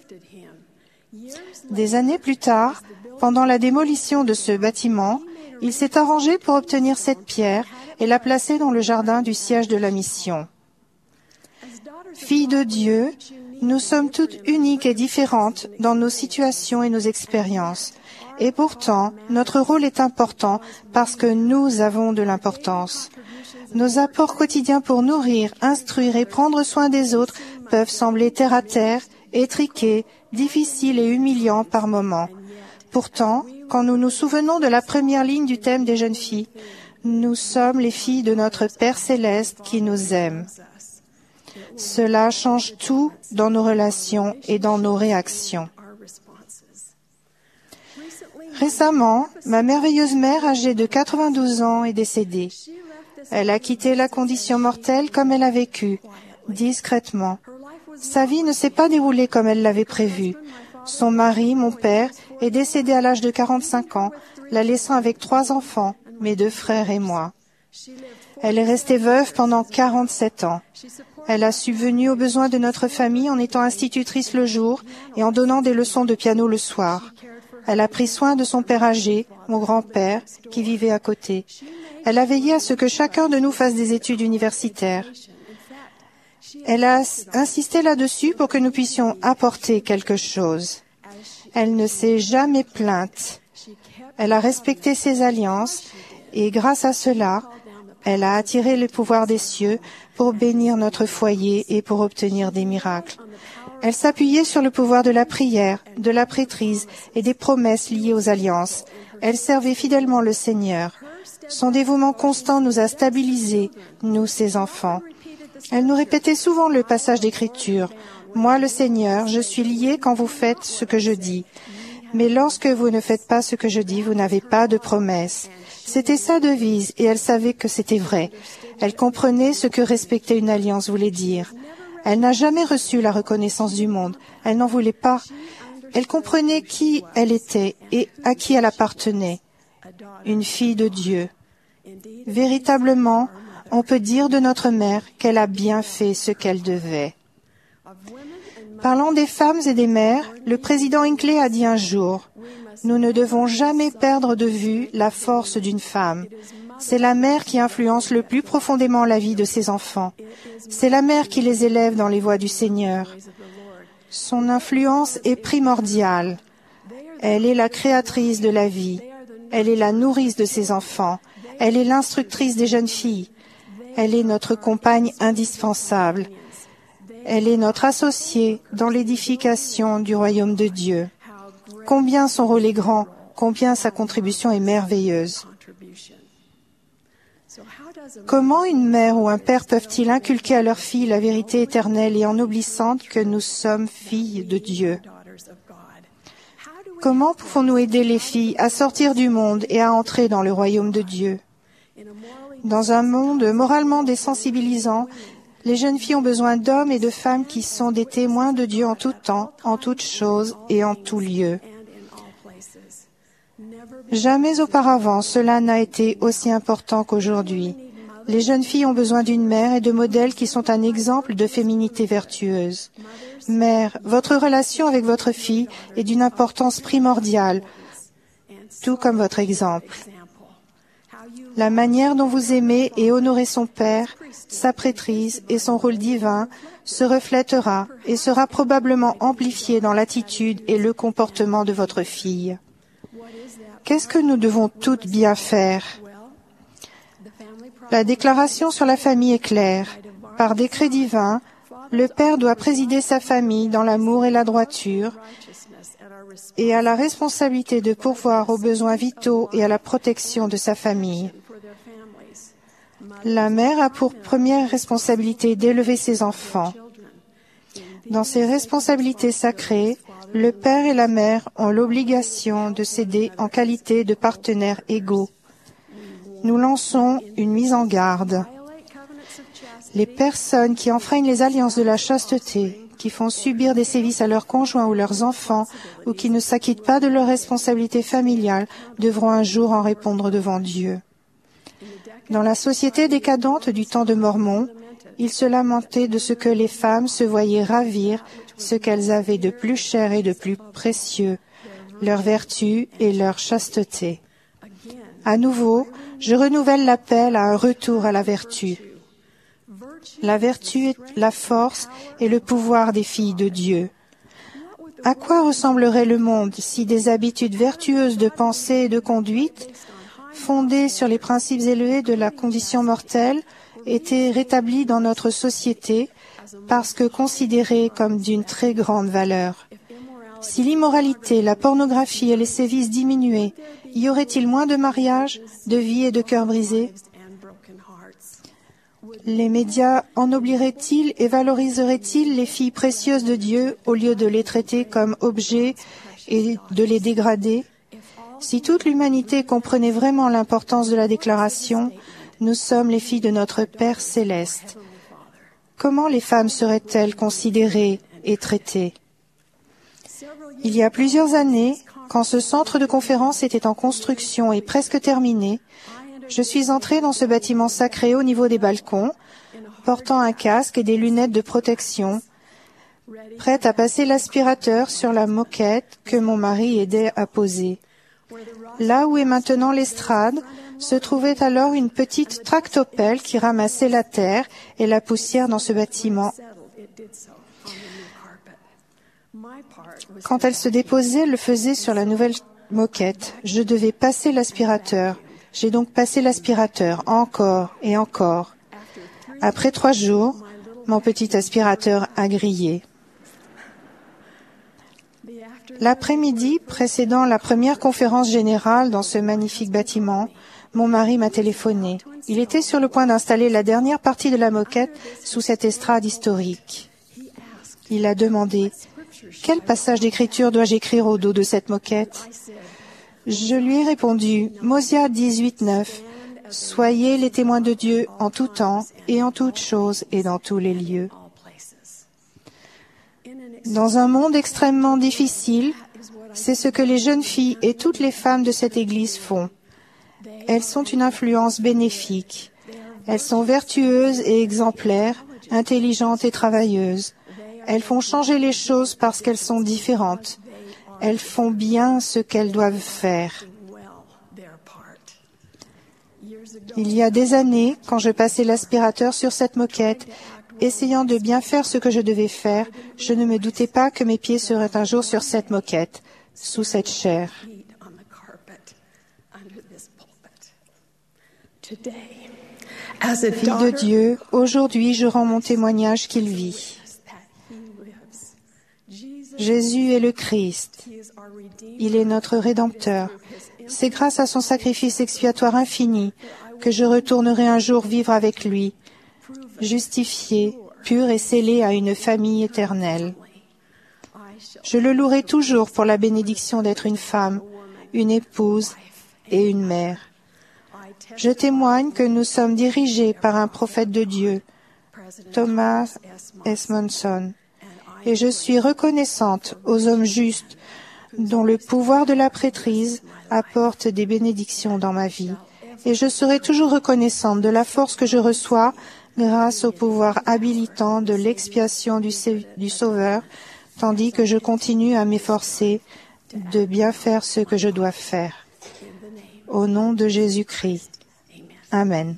Des années plus tard, pendant la démolition de ce bâtiment, il s'est arrangé pour obtenir cette pierre et la placer dans le jardin du siège de la mission. Filles de Dieu, nous sommes toutes uniques et différentes dans nos situations et nos expériences. Et pourtant, notre rôle est important parce que nous avons de l'importance. Nos apports quotidiens pour nourrir, instruire et prendre soin des autres peuvent sembler terre à terre, étriqués, difficiles et humiliants par moments. Pourtant, quand nous nous souvenons de la première ligne du thème des jeunes filles, nous sommes les filles de notre Père Céleste qui nous aime. Cela change tout dans nos relations et dans nos réactions. Récemment, ma merveilleuse mère, âgée de 92 ans, est décédée. Elle a quitté la condition mortelle comme elle a vécu, discrètement. Sa vie ne s'est pas déroulée comme elle l'avait prévu. Son mari, mon père, est décédé à l'âge de 45 ans, la laissant avec 3 enfants, mes 2 frères et moi. Elle est restée veuve pendant 47 ans. Elle a subvenu aux besoins de notre famille en étant institutrice le jour et en donnant des leçons de piano le soir. Elle a pris soin de son père âgé, mon grand-père, qui vivait à côté. Elle a veillé à ce que chacun de nous fasse des études universitaires. Elle a insisté là-dessus pour que nous puissions apporter quelque chose. Elle ne s'est jamais plainte. Elle a respecté ses alliances et grâce à cela, elle a attiré le pouvoir des cieux pour bénir notre foyer et pour obtenir des miracles. Elle s'appuyait sur le pouvoir de la prière, de la prêtrise et des promesses liées aux alliances. Elle servait fidèlement le Seigneur. Son dévouement constant nous a stabilisés, nous, ses enfants. Elle nous répétait souvent le passage d'Écriture. « Moi, le Seigneur, je suis lié quand vous faites ce que je dis. Mais lorsque vous ne faites pas ce que je dis, vous n'avez pas de promesse. » C'était sa devise et elle savait que c'était vrai. Elle comprenait ce que respecter une alliance voulait dire. Elle n'a jamais reçu la reconnaissance du monde. Elle n'en voulait pas. Elle comprenait qui elle était et à qui elle appartenait. Une fille de Dieu. Véritablement, on peut dire de notre mère qu'elle a bien fait ce qu'elle devait. Parlant des femmes et des mères, le président Hinckley a dit un jour, « Nous ne devons jamais perdre de vue la force d'une femme. C'est la mère qui influence le plus profondément la vie de ses enfants. C'est la mère qui les élève dans les voies du Seigneur. Son influence est primordiale. Elle est la créatrice de la vie. Elle est la nourrice de ses enfants. Elle est l'instructrice des jeunes filles. Elle est notre compagne indispensable. Elle est notre associée dans l'édification du royaume de Dieu. Combien son rôle est grand, combien sa contribution est merveilleuse. Comment une mère ou un père peuvent-ils inculquer à leur fille la vérité éternelle et ennoblissante que nous sommes filles de Dieu? Comment pouvons-nous aider les filles à sortir du monde et à entrer dans le royaume de Dieu? Dans un monde moralement désensibilisant, les jeunes filles ont besoin d'hommes et de femmes qui sont des témoins de Dieu en tout temps, en toutes choses et en tout lieu. Jamais auparavant cela n'a été aussi important qu'aujourd'hui. Les jeunes filles ont besoin d'une mère et de modèles qui sont un exemple de féminité vertueuse. Mère, votre relation avec votre fille est d'une importance primordiale, tout comme votre exemple. La manière dont vous aimez et honorez son père, sa prêtrise et son rôle divin se reflètera et sera probablement amplifié dans l'attitude et le comportement de votre fille. Qu'est-ce que nous devons toutes bien faire? La déclaration sur la famille est claire. Par décret divin, le père doit présider sa famille dans l'amour et la droiture et a la responsabilité de pourvoir aux besoins vitaux et à la protection de sa famille. La mère a pour première responsabilité d'élever ses enfants. Dans ces responsabilités sacrées, le père et la mère ont l'obligation de s'aider en qualité de partenaires égaux. Nous lançons une mise en garde. Les personnes qui enfreignent les alliances de la chasteté, qui font subir des sévices à leurs conjoints ou leurs enfants, ou qui ne s'acquittent pas de leurs responsabilités familiales, devront un jour en répondre devant Dieu. Dans la société décadente du temps de Mormon, ils se lamentaient de ce que les femmes se voyaient ravir ce qu'elles avaient de plus cher et de plus précieux, leur vertu et leur chasteté. À nouveau, je renouvelle l'appel à un retour à la vertu. La vertu est la force et le pouvoir des filles de Dieu. À quoi ressemblerait le monde si des habitudes vertueuses de pensée et de conduite, fondées sur les principes élevés de la condition mortelle, étaient rétablies dans notre société parce que considérées comme d'une très grande valeur? Si l'immoralité, la pornographie et les sévices diminuaient, y aurait-il moins de mariages, de vies et de cœurs brisés? Les médias ennobliraient-ils et valoriseraient-ils les filles précieuses de Dieu au lieu de les traiter comme objets et de les dégrader? Si toute l'humanité comprenait vraiment l'importance de la déclaration, nous sommes les filles de notre Père céleste. Comment les femmes seraient-elles considérées et traitées? Il y a plusieurs années, quand ce centre de conférence était en construction et presque terminé, je suis entrée dans ce bâtiment sacré au niveau des balcons, portant un casque et des lunettes de protection, prête à passer l'aspirateur sur la moquette que mon mari aidait à poser. Là où est maintenant l'estrade, se trouvait alors une petite tractopelle qui ramassait la terre et la poussière dans ce bâtiment. Quand elle se déposait, elle le faisait sur la nouvelle moquette. Je devais passer l'aspirateur. J'ai donc passé l'aspirateur encore et encore. Après 3 jours, mon petit aspirateur a grillé. L'après-midi précédant la première conférence générale dans ce magnifique bâtiment, mon mari m'a téléphoné. Il était sur le point d'installer la dernière partie de la moquette sous cette estrade historique. Il a demandé « Quel passage d'écriture dois-je écrire au dos de cette moquette ?» Je lui ai répondu « Mosia 18:9 « Soyez les témoins de Dieu en tout temps et en toutes choses et dans tous les lieux. » Dans un monde extrêmement difficile, c'est ce que les jeunes filles et toutes les femmes de cette Église font. Elles sont une influence bénéfique. Elles sont vertueuses et exemplaires, intelligentes et travailleuses. Elles font changer les choses parce qu'elles sont différentes. Elles font bien ce qu'elles doivent faire. Il y a des années, quand je passais l'aspirateur sur cette moquette, essayant de bien faire ce que je devais faire, je ne me doutais pas que mes pieds seraient un jour sur cette moquette, sous cette chaire. Fille de Dieu, aujourd'hui je rends mon témoignage qu'il vit. Jésus est le Christ. Il est notre Rédempteur. C'est grâce à son sacrifice expiatoire infini que je retournerai un jour vivre avec lui, justifié, pur et scellé à une famille éternelle. Je le louerai toujours pour la bénédiction d'être une femme, une épouse et une mère. Je témoigne que nous sommes dirigés par un prophète de Dieu, Thomas S. Monson, et je suis reconnaissante aux hommes justes dont le pouvoir de la prêtrise apporte des bénédictions dans ma vie. Et je serai toujours reconnaissante de la force que je reçois grâce au pouvoir habilitant de l'expiation du Sauveur, tandis que je continue à m'efforcer de bien faire ce que je dois faire. Au nom de Jésus-Christ. Amen.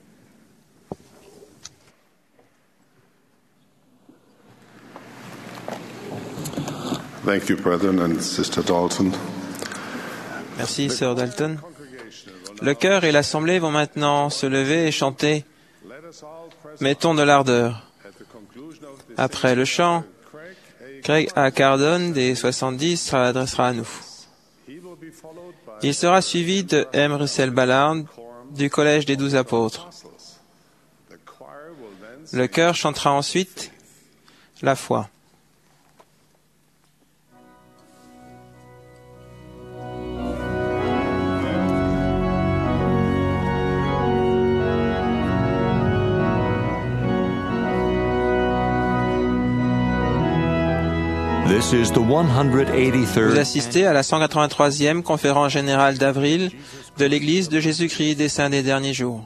Thank you, brethren and Sister Dalton. Merci, Sœur Dalton. Le chœur et l'assemblée vont maintenant se lever et chanter « Mettons de l'ardeur ». Après le chant, Craig A. Cardone des 70 s'adressera à nous. Il sera suivi de M. Russell Ballard du Collège des 12 apôtres. Le chœur chantera ensuite la foi. Vous assistez à la 183e conférence générale d'avril de l'Église de Jésus-Christ des Saints des Derniers Jours.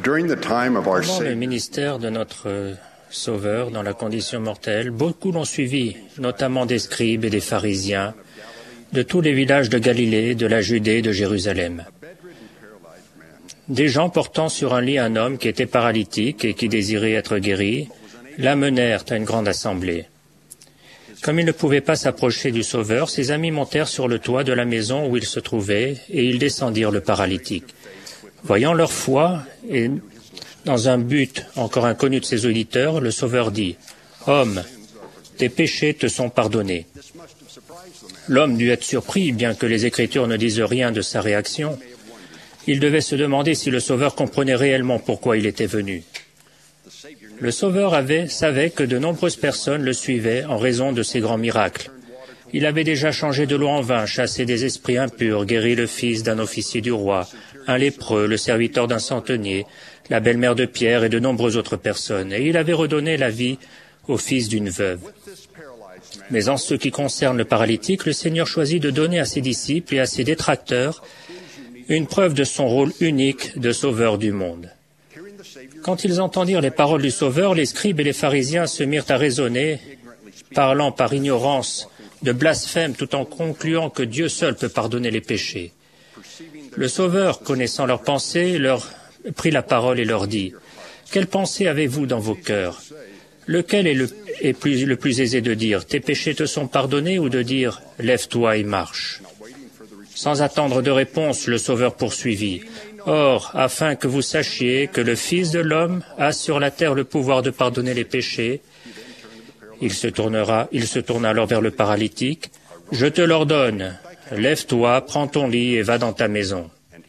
Pendant le ministère de notre Sauveur dans la condition mortelle, beaucoup l'ont suivi, notamment des scribes et des pharisiens, de tous les villages de Galilée, de la Judée, de Jérusalem. Des gens portant sur un lit un homme qui était paralytique et qui désirait être guéri, l'amenèrent à une grande assemblée. Comme il ne pouvait pas s'approcher du Sauveur, ses amis montèrent sur le toit de la maison où il se trouvait et ils descendirent le paralytique. Voyant leur foi et dans un but encore inconnu de ses auditeurs, le Sauveur dit « Homme, tes péchés te sont pardonnés. » L'homme dut être surpris, bien que les Écritures ne disent rien de sa réaction. Il devait se demander si le Sauveur comprenait réellement pourquoi il était venu. Le Sauveur savait que de nombreuses personnes le suivaient en raison de ses grands miracles. Il avait déjà changé de l'eau en vin, chassé des esprits impurs, guéri le fils d'un officier du roi, un lépreux, le serviteur d'un centenier, la belle-mère de Pierre et de nombreuses autres personnes, et il avait redonné la vie au fils d'une veuve. Mais en ce qui concerne le paralytique, le Seigneur choisit de donner à ses disciples et à ses détracteurs une preuve de son rôle unique de sauveur du monde. Quand ils entendirent les paroles du Sauveur, les scribes et les pharisiens se mirent à raisonner, parlant par ignorance de blasphème tout en concluant que Dieu seul peut pardonner les péchés. Le Sauveur, connaissant leurs pensées, leur prit la parole et leur dit « Quelle pensée avez-vous dans vos cœurs ? Lequel est le plus aisé de dire « Tes péchés te sont pardonnés » ou de dire « Lève-toi et marche » Sans attendre de réponse, le Sauveur poursuivit « Or, afin que vous sachiez que le Fils de l'homme a sur la terre le pouvoir de pardonner les péchés, il se tourna alors vers le paralytique. « Je te l'ordonne, lève-toi, prends ton lit et va dans ta maison. »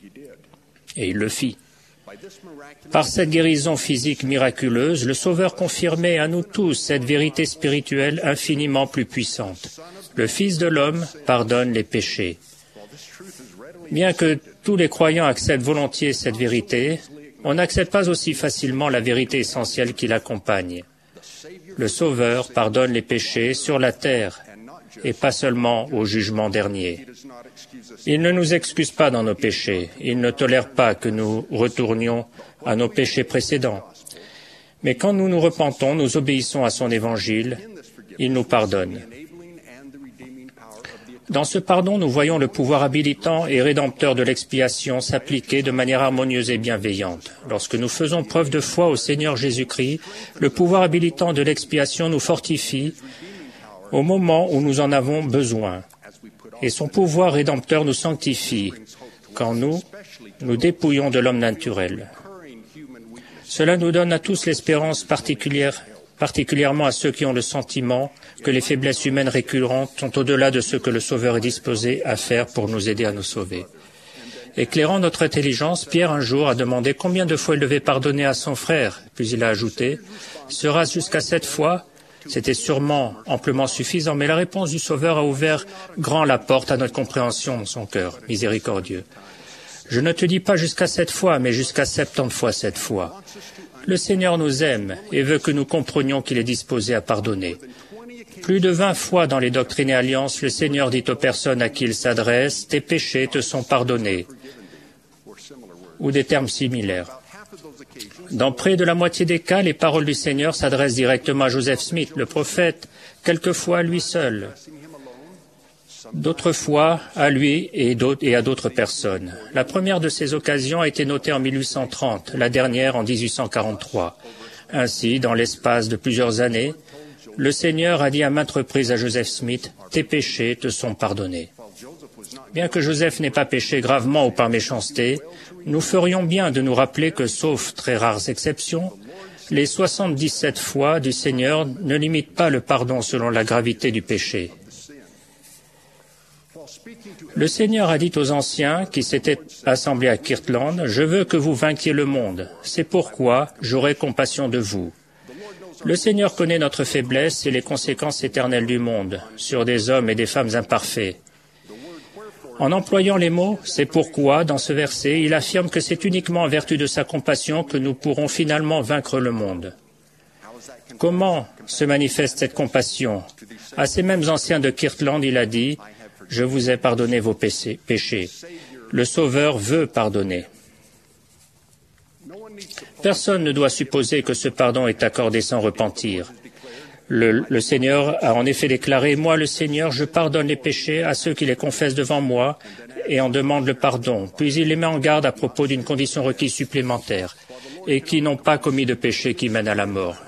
Et il le fit. Par cette guérison physique miraculeuse, le Sauveur confirmait à nous tous cette vérité spirituelle infiniment plus puissante. Le Fils de l'homme pardonne les péchés. Bien que tous les croyants acceptent volontiers cette vérité, on n'accepte pas aussi facilement la vérité essentielle qui l'accompagne. Le Sauveur pardonne les péchés sur la terre et pas seulement au jugement dernier. Il ne nous excuse pas dans nos péchés. Il ne tolère pas que nous retournions à nos péchés précédents. Mais quand nous nous repentons, nous obéissons à son évangile. Il nous pardonne. Dans ce pardon, nous voyons le pouvoir habilitant et rédempteur de l'expiation s'appliquer de manière harmonieuse et bienveillante. Lorsque nous faisons preuve de foi au Seigneur Jésus-Christ, le pouvoir habilitant de l'expiation nous fortifie au moment où nous en avons besoin. Et son pouvoir rédempteur nous sanctifie quand nous dépouillons de l'homme naturel. Cela nous donne à tous l'espérance particulièrement à ceux qui ont le sentiment que les faiblesses humaines récurrentes sont au-delà de ce que le Sauveur est disposé à faire pour nous aider à nous sauver. Éclairant notre intelligence, Pierre un jour a demandé combien de fois il devait pardonner à son frère, puis il a ajouté « Sera-ce jusqu'à 7 fois ?» C'était sûrement amplement suffisant, mais la réponse du Sauveur a ouvert grand la porte à notre compréhension dans son cœur, miséricordieux. Je ne te dis pas jusqu'à 7 fois, mais jusqu'à 70 fois 7 fois. Le Seigneur nous aime et veut que nous comprenions qu'il est disposé à pardonner. Plus de 20 fois dans les Doctrines et Alliances, le Seigneur dit aux personnes à qui il s'adresse « Tes péchés te sont pardonnés » ou des termes similaires. Dans près de la moitié des cas, les paroles du Seigneur s'adressent directement à Joseph Smith, le prophète, quelquefois à lui seul, d'autres fois à lui et à d'autres personnes. La première de ces occasions a été notée en 1830, la dernière en 1843. Ainsi, dans l'espace de plusieurs années, le Seigneur a dit à maintes reprises à Joseph Smith, « Tes péchés te sont pardonnés ». Bien que Joseph n'ait pas péché gravement ou par méchanceté, nous ferions bien de nous rappeler que, sauf très rares exceptions, les 77 fois du Seigneur ne limitent pas le pardon selon la gravité du péché. Le Seigneur a dit aux anciens qui s'étaient assemblés à Kirtland, « Je veux que vous vainquiez le monde. C'est pourquoi j'aurai compassion de vous. » Le Seigneur connaît notre faiblesse et les conséquences éternelles du monde sur des hommes et des femmes imparfaits. En employant les mots « c'est pourquoi » dans ce verset, il affirme que c'est uniquement en vertu de sa compassion que nous pourrons finalement vaincre le monde. Comment se manifeste cette compassion? À ces mêmes anciens de Kirtland, il a dit « Je vous ai pardonné vos péchés ». Le Sauveur veut pardonner. Personne ne doit supposer que ce pardon est accordé sans repentir. Le Seigneur a en effet déclaré « Moi, le Seigneur, je pardonne les péchés à ceux qui les confessent devant moi et en demandent le pardon. » Puis il les met en garde à propos d'une condition requise supplémentaire et qui n'ont pas commis de péché qui mène à la mort.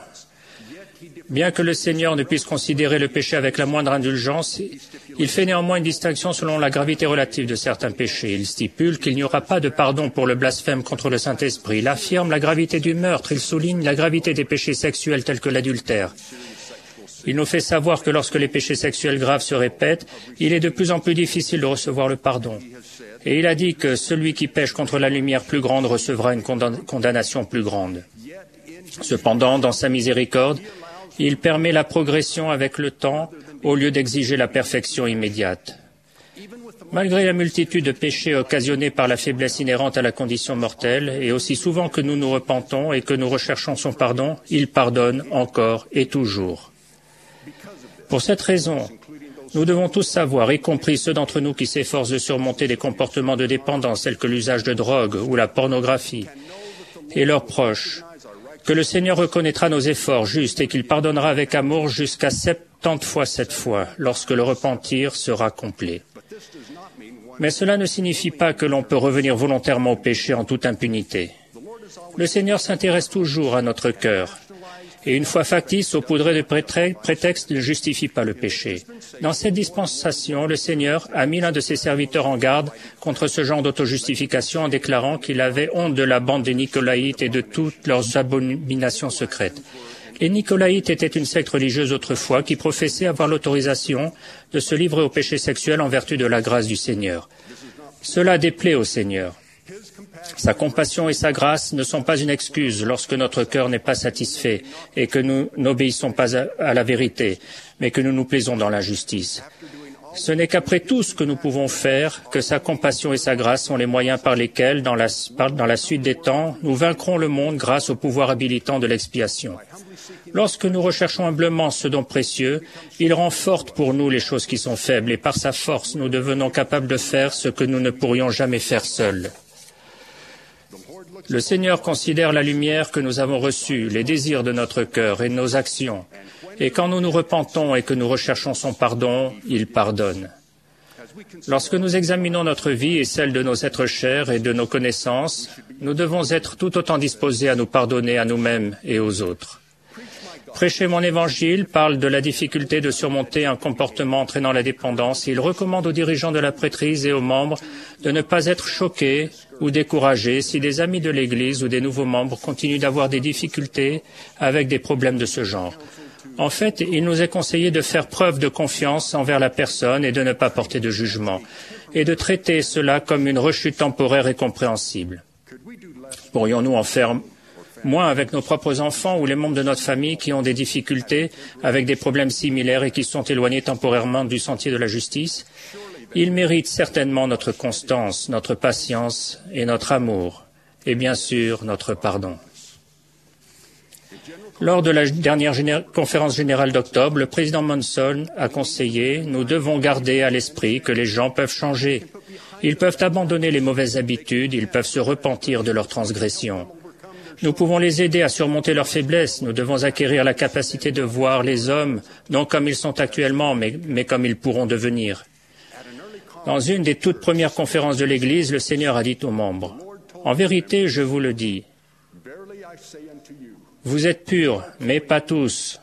Bien que le Seigneur ne puisse considérer le péché avec la moindre indulgence, il fait néanmoins une distinction selon la gravité relative de certains péchés. Il stipule qu'il n'y aura pas de pardon pour le blasphème contre le Saint-Esprit. Il affirme la gravité du meurtre. Il souligne la gravité des péchés sexuels tels que l'adultère. Il nous fait savoir que lorsque les péchés sexuels graves se répètent, il est de plus en plus difficile de recevoir le pardon. Et il a dit que celui qui pêche contre la lumière plus grande recevra une condamnation plus grande. Cependant, dans sa miséricorde, il permet la progression avec le temps au lieu d'exiger la perfection immédiate. Malgré la multitude de péchés occasionnés par la faiblesse inhérente à la condition mortelle, et aussi souvent que nous nous repentons et que nous recherchons son pardon, il pardonne encore et toujours. Pour cette raison, nous devons tous savoir, y compris ceux d'entre nous qui s'efforcent de surmonter des comportements de dépendance tels que l'usage de drogue ou la pornographie, et leurs proches, que le Seigneur reconnaîtra nos efforts justes et qu'il pardonnera avec amour jusqu'à 70 fois 7 fois, lorsque le repentir sera complet. Mais cela ne signifie pas que l'on peut revenir volontairement au péché en toute impunité. Le Seigneur s'intéresse toujours à notre cœur. Et une foi factice, saupoudrée de prétextes, ne justifie pas le péché. Dans cette dispensation, le Seigneur a mis l'un de ses serviteurs en garde contre ce genre d'autojustification en déclarant qu'il avait honte de la bande des Nicolaïtes et de toutes leurs abominations secrètes. Les Nicolaïtes étaient une secte religieuse autrefois qui professait avoir l'autorisation de se livrer au péché sexuel en vertu de la grâce du Seigneur. Cela déplaît au Seigneur. Sa compassion et sa grâce ne sont pas une excuse lorsque notre cœur n'est pas satisfait et que nous n'obéissons pas à la vérité, mais que nous nous plaisons dans l'injustice. Ce n'est qu'après tout ce que nous pouvons faire que sa compassion et sa grâce sont les moyens par lesquels, dans la suite des temps, nous vaincrons le monde grâce au pouvoir habilitant de l'expiation. Lorsque nous recherchons humblement ce don précieux, il rend fortes pour nous les choses qui sont faibles et par sa force, nous devenons capables de faire ce que nous ne pourrions jamais faire seuls. Le Seigneur considère la lumière que nous avons reçue, les désirs de notre cœur et nos actions. Et quand nous nous repentons et que nous recherchons son pardon, il pardonne. Lorsque nous examinons notre vie et celle de nos êtres chers et de nos connaissances, nous devons être tout autant disposés à nous pardonner à nous-mêmes et aux autres. Prêcher mon évangile parle de la difficulté de surmonter un comportement entraînant la dépendance. Il recommande aux dirigeants de la prêtrise et aux membres de ne pas être choqués ou découragés si des amis de l'Église ou des nouveaux membres continuent d'avoir des difficultés avec des problèmes de ce genre. En fait, il nous est conseillé de faire preuve de confiance envers la personne et de ne pas porter de jugement, et de traiter cela comme une rechute temporaire et compréhensible. Pourrions-nous en faire moins avec nos propres enfants ou les membres de notre famille qui ont des difficultés avec des problèmes similaires et qui sont éloignés temporairement du sentier de la justice? Ils méritent certainement notre constance, notre patience et notre amour, et bien sûr notre pardon. Lors de la dernière conférence générale d'octobre, le président Monson a conseillé « Nous devons garder à l'esprit que les gens peuvent changer. Ils peuvent abandonner les mauvaises habitudes, ils peuvent se repentir de leurs transgressions. Nous pouvons les aider à surmonter leurs faiblesses. Nous devons acquérir la capacité de voir les hommes, non comme ils sont actuellement, mais comme ils pourront devenir. » Dans une des toutes premières conférences de l'Église, le Seigneur a dit aux membres, « En vérité, je vous le dis, vous êtes purs, mais pas tous,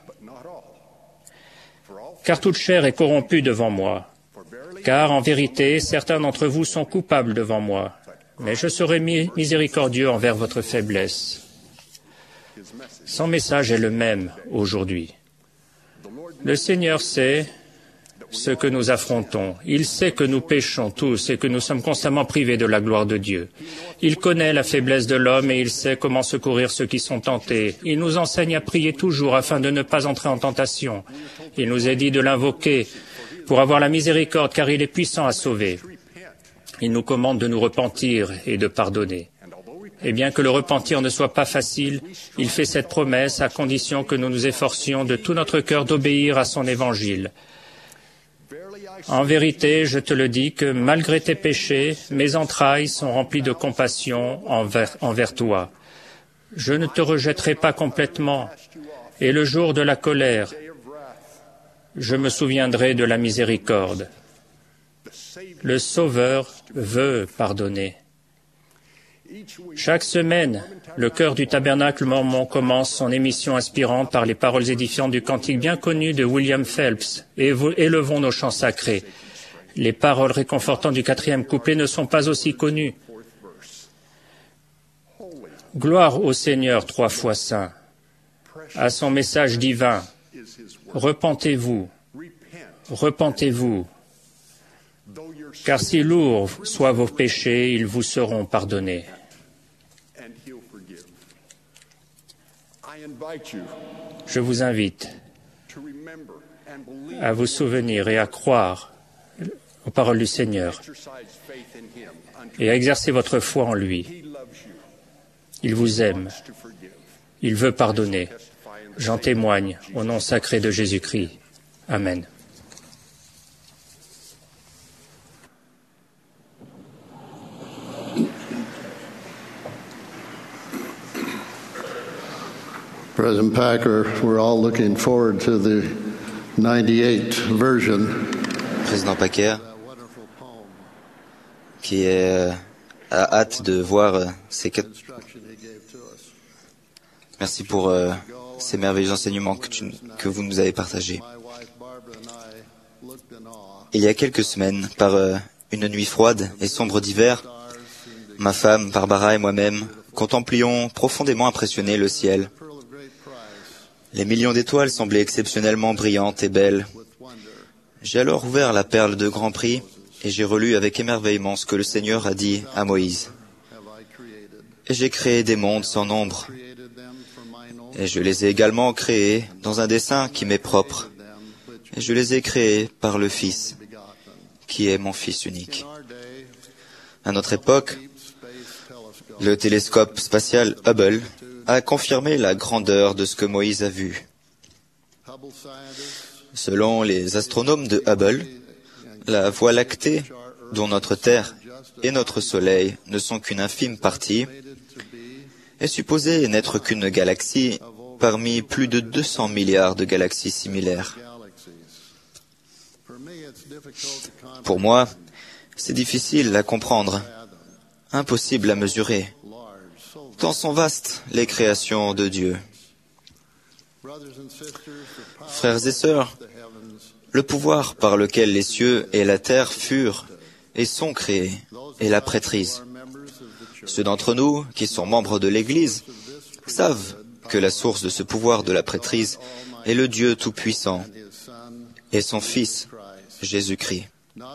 car toute chair est corrompue devant moi. Car, en vérité, certains d'entre vous sont coupables devant moi, mais je serai miséricordieux envers votre faiblesse. » Son message est le même aujourd'hui. Le Seigneur sait ce que nous affrontons. Il sait que nous péchons tous et que nous sommes constamment privés de la gloire de Dieu. Il connaît la faiblesse de l'homme et il sait comment secourir ceux qui sont tentés. Il nous enseigne à prier toujours afin de ne pas entrer en tentation. Il nous est dit de l'invoquer pour avoir la miséricorde car il est puissant à sauver. Il nous commande de nous repentir et de pardonner. Et bien que le repentir ne soit pas facile, il fait cette promesse à condition que nous nous efforcions de tout notre cœur d'obéir à son évangile. En vérité, je te le dis que malgré tes péchés, mes entrailles sont remplies de compassion envers toi. Je ne te rejetterai pas complètement, et le jour de la colère, je me souviendrai de la miséricorde. Le Sauveur veut pardonner. Chaque semaine, le chœur du Tabernacle Mormon commence son émission inspirante par les paroles édifiantes du cantique bien connu de William Phelps, « Élevons nos chants sacrés ». Les paroles réconfortantes du 4e couplet ne sont pas aussi connues. Gloire au Seigneur 3 fois saint, à son message divin. Repentez-vous, repentez-vous, car si lourds soient vos péchés, ils vous seront pardonnés. Je vous invite à vous souvenir et à croire aux paroles du Seigneur et à exercer votre foi en lui. Il vous aime. Il veut pardonner. J'en témoigne au nom sacré de Jésus-Christ. Amen. President Packer, we're all looking forward to the 98 version. Président Packer, qui a hâte de voir ces quatre... Merci pour ces merveilleux enseignements que vous nous avez partagés. Il y a quelques semaines, par une nuit froide et sombre d'hiver, ma femme, Barbara et moi-même contemplions profondément impressionnés le ciel. Les millions d'étoiles semblaient exceptionnellement brillantes et belles. J'ai alors ouvert la perle de grand prix et j'ai relu avec émerveillement ce que le Seigneur a dit à Moïse. Et j'ai créé des mondes sans nombre. Et je les ai également créés dans un dessein qui m'est propre. Et je les ai créés par le Fils, qui est mon Fils unique. À notre époque, le télescope spatial Hubble a confirmé la grandeur de ce que Moïse a vu. Selon les astronomes de Hubble, la Voie lactée, dont notre Terre et notre Soleil ne sont qu'une infime partie, est supposée n'être qu'une galaxie parmi plus de 200 milliards de galaxies similaires. Pour moi, c'est difficile à comprendre, impossible à mesurer, tant sont vastes les créations de Dieu. Frères et sœurs, le pouvoir par lequel les cieux et la terre furent et sont créés est la prêtrise. Ceux d'entre nous qui sont membres de l'Église savent que la source de ce pouvoir de la prêtrise est le Dieu Tout-Puissant et son Fils, Jésus-Christ.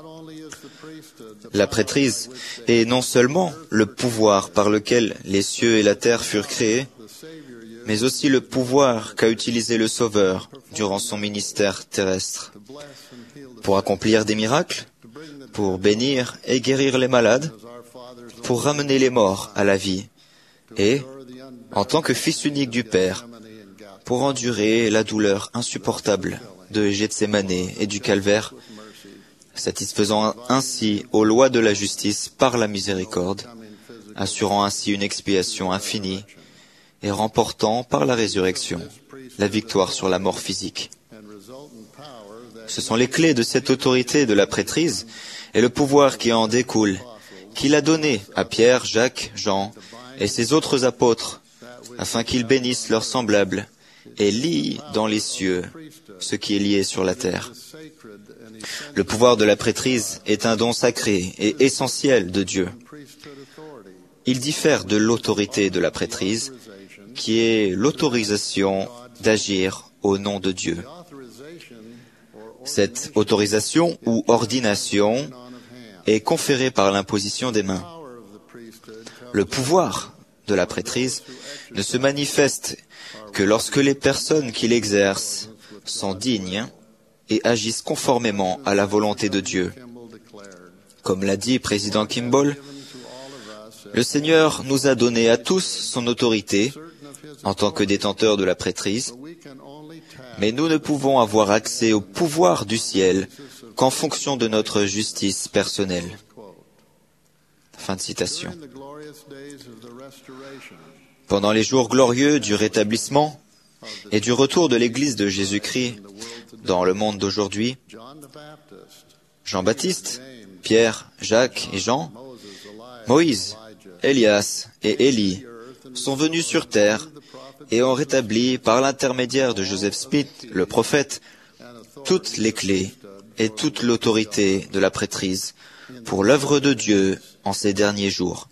La prêtrise est non seulement le pouvoir par lequel les cieux et la terre furent créés, mais aussi le pouvoir qu'a utilisé le Sauveur durant son ministère terrestre pour accomplir des miracles, pour bénir et guérir les malades, pour ramener les morts à la vie et, en tant que Fils unique du Père, pour endurer la douleur insupportable de Gethsémane et du Calvaire, satisfaisant ainsi aux lois de la justice par la miséricorde, assurant ainsi une expiation infinie et remportant par la résurrection la victoire sur la mort physique. Ce sont les clés de cette autorité de la prêtrise et le pouvoir qui en découle, qu'il a donné à Pierre, Jacques, Jean et ses autres apôtres, afin qu'ils bénissent leurs semblables et lient dans les cieux ce qui est lié sur la terre. Le pouvoir de la prêtrise est un don sacré et essentiel de Dieu. Il diffère de l'autorité de la prêtrise, qui est l'autorisation d'agir au nom de Dieu. Cette autorisation ou ordination est conférée par l'imposition des mains. Le pouvoir de la prêtrise ne se manifeste que lorsque les personnes qui l'exercent sont dignes et agissent conformément à la volonté de Dieu. Comme l'a dit président Kimball, le Seigneur nous a donné à tous son autorité en tant que détenteurs de la prêtrise, mais nous ne pouvons avoir accès au pouvoir du ciel qu'en fonction de notre justice personnelle. Fin de citation. Pendant les jours glorieux du rétablissement et du retour de l'Église de Jésus-Christ dans le monde d'aujourd'hui, Jean-Baptiste, Pierre, Jacques et Jean, Moïse, Élias et Élie sont venus sur terre et ont rétabli par l'intermédiaire de Joseph Smith, le prophète, toutes les clés et toute l'autorité de la prêtrise pour l'œuvre de Dieu en ces derniers jours.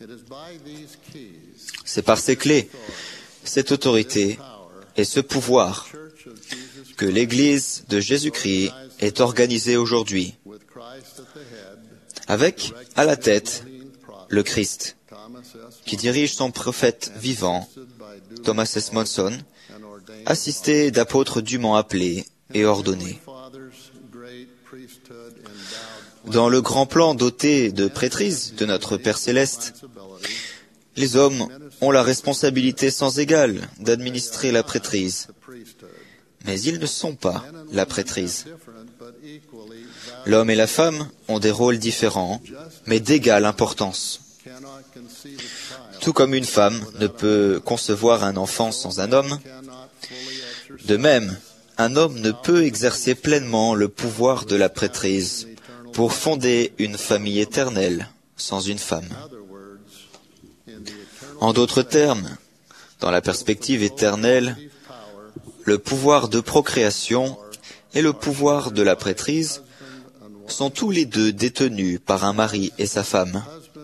C'est par ces clés, cette autorité et ce pouvoir que l'Église de Jésus-Christ est organisée aujourd'hui, avec, à la tête, le Christ, qui dirige son prophète vivant, Thomas S. Monson, assisté d'apôtres dûment appelés et ordonnés. Dans le grand plan doté de prêtrise de notre Père Céleste, les hommes ont la responsabilité sans égale d'administrer la prêtrise, mais ils ne sont pas la prêtrise. L'homme et la femme ont des rôles différents, mais d'égale importance. Tout comme une femme ne peut concevoir un enfant sans un homme, de même, un homme ne peut exercer pleinement le pouvoir de la prêtrise pour fonder une famille éternelle sans une femme. En d'autres termes, dans la perspective éternelle, le pouvoir de procréation et le pouvoir de la prêtrise sont tous les deux détenus par un mari et sa femme.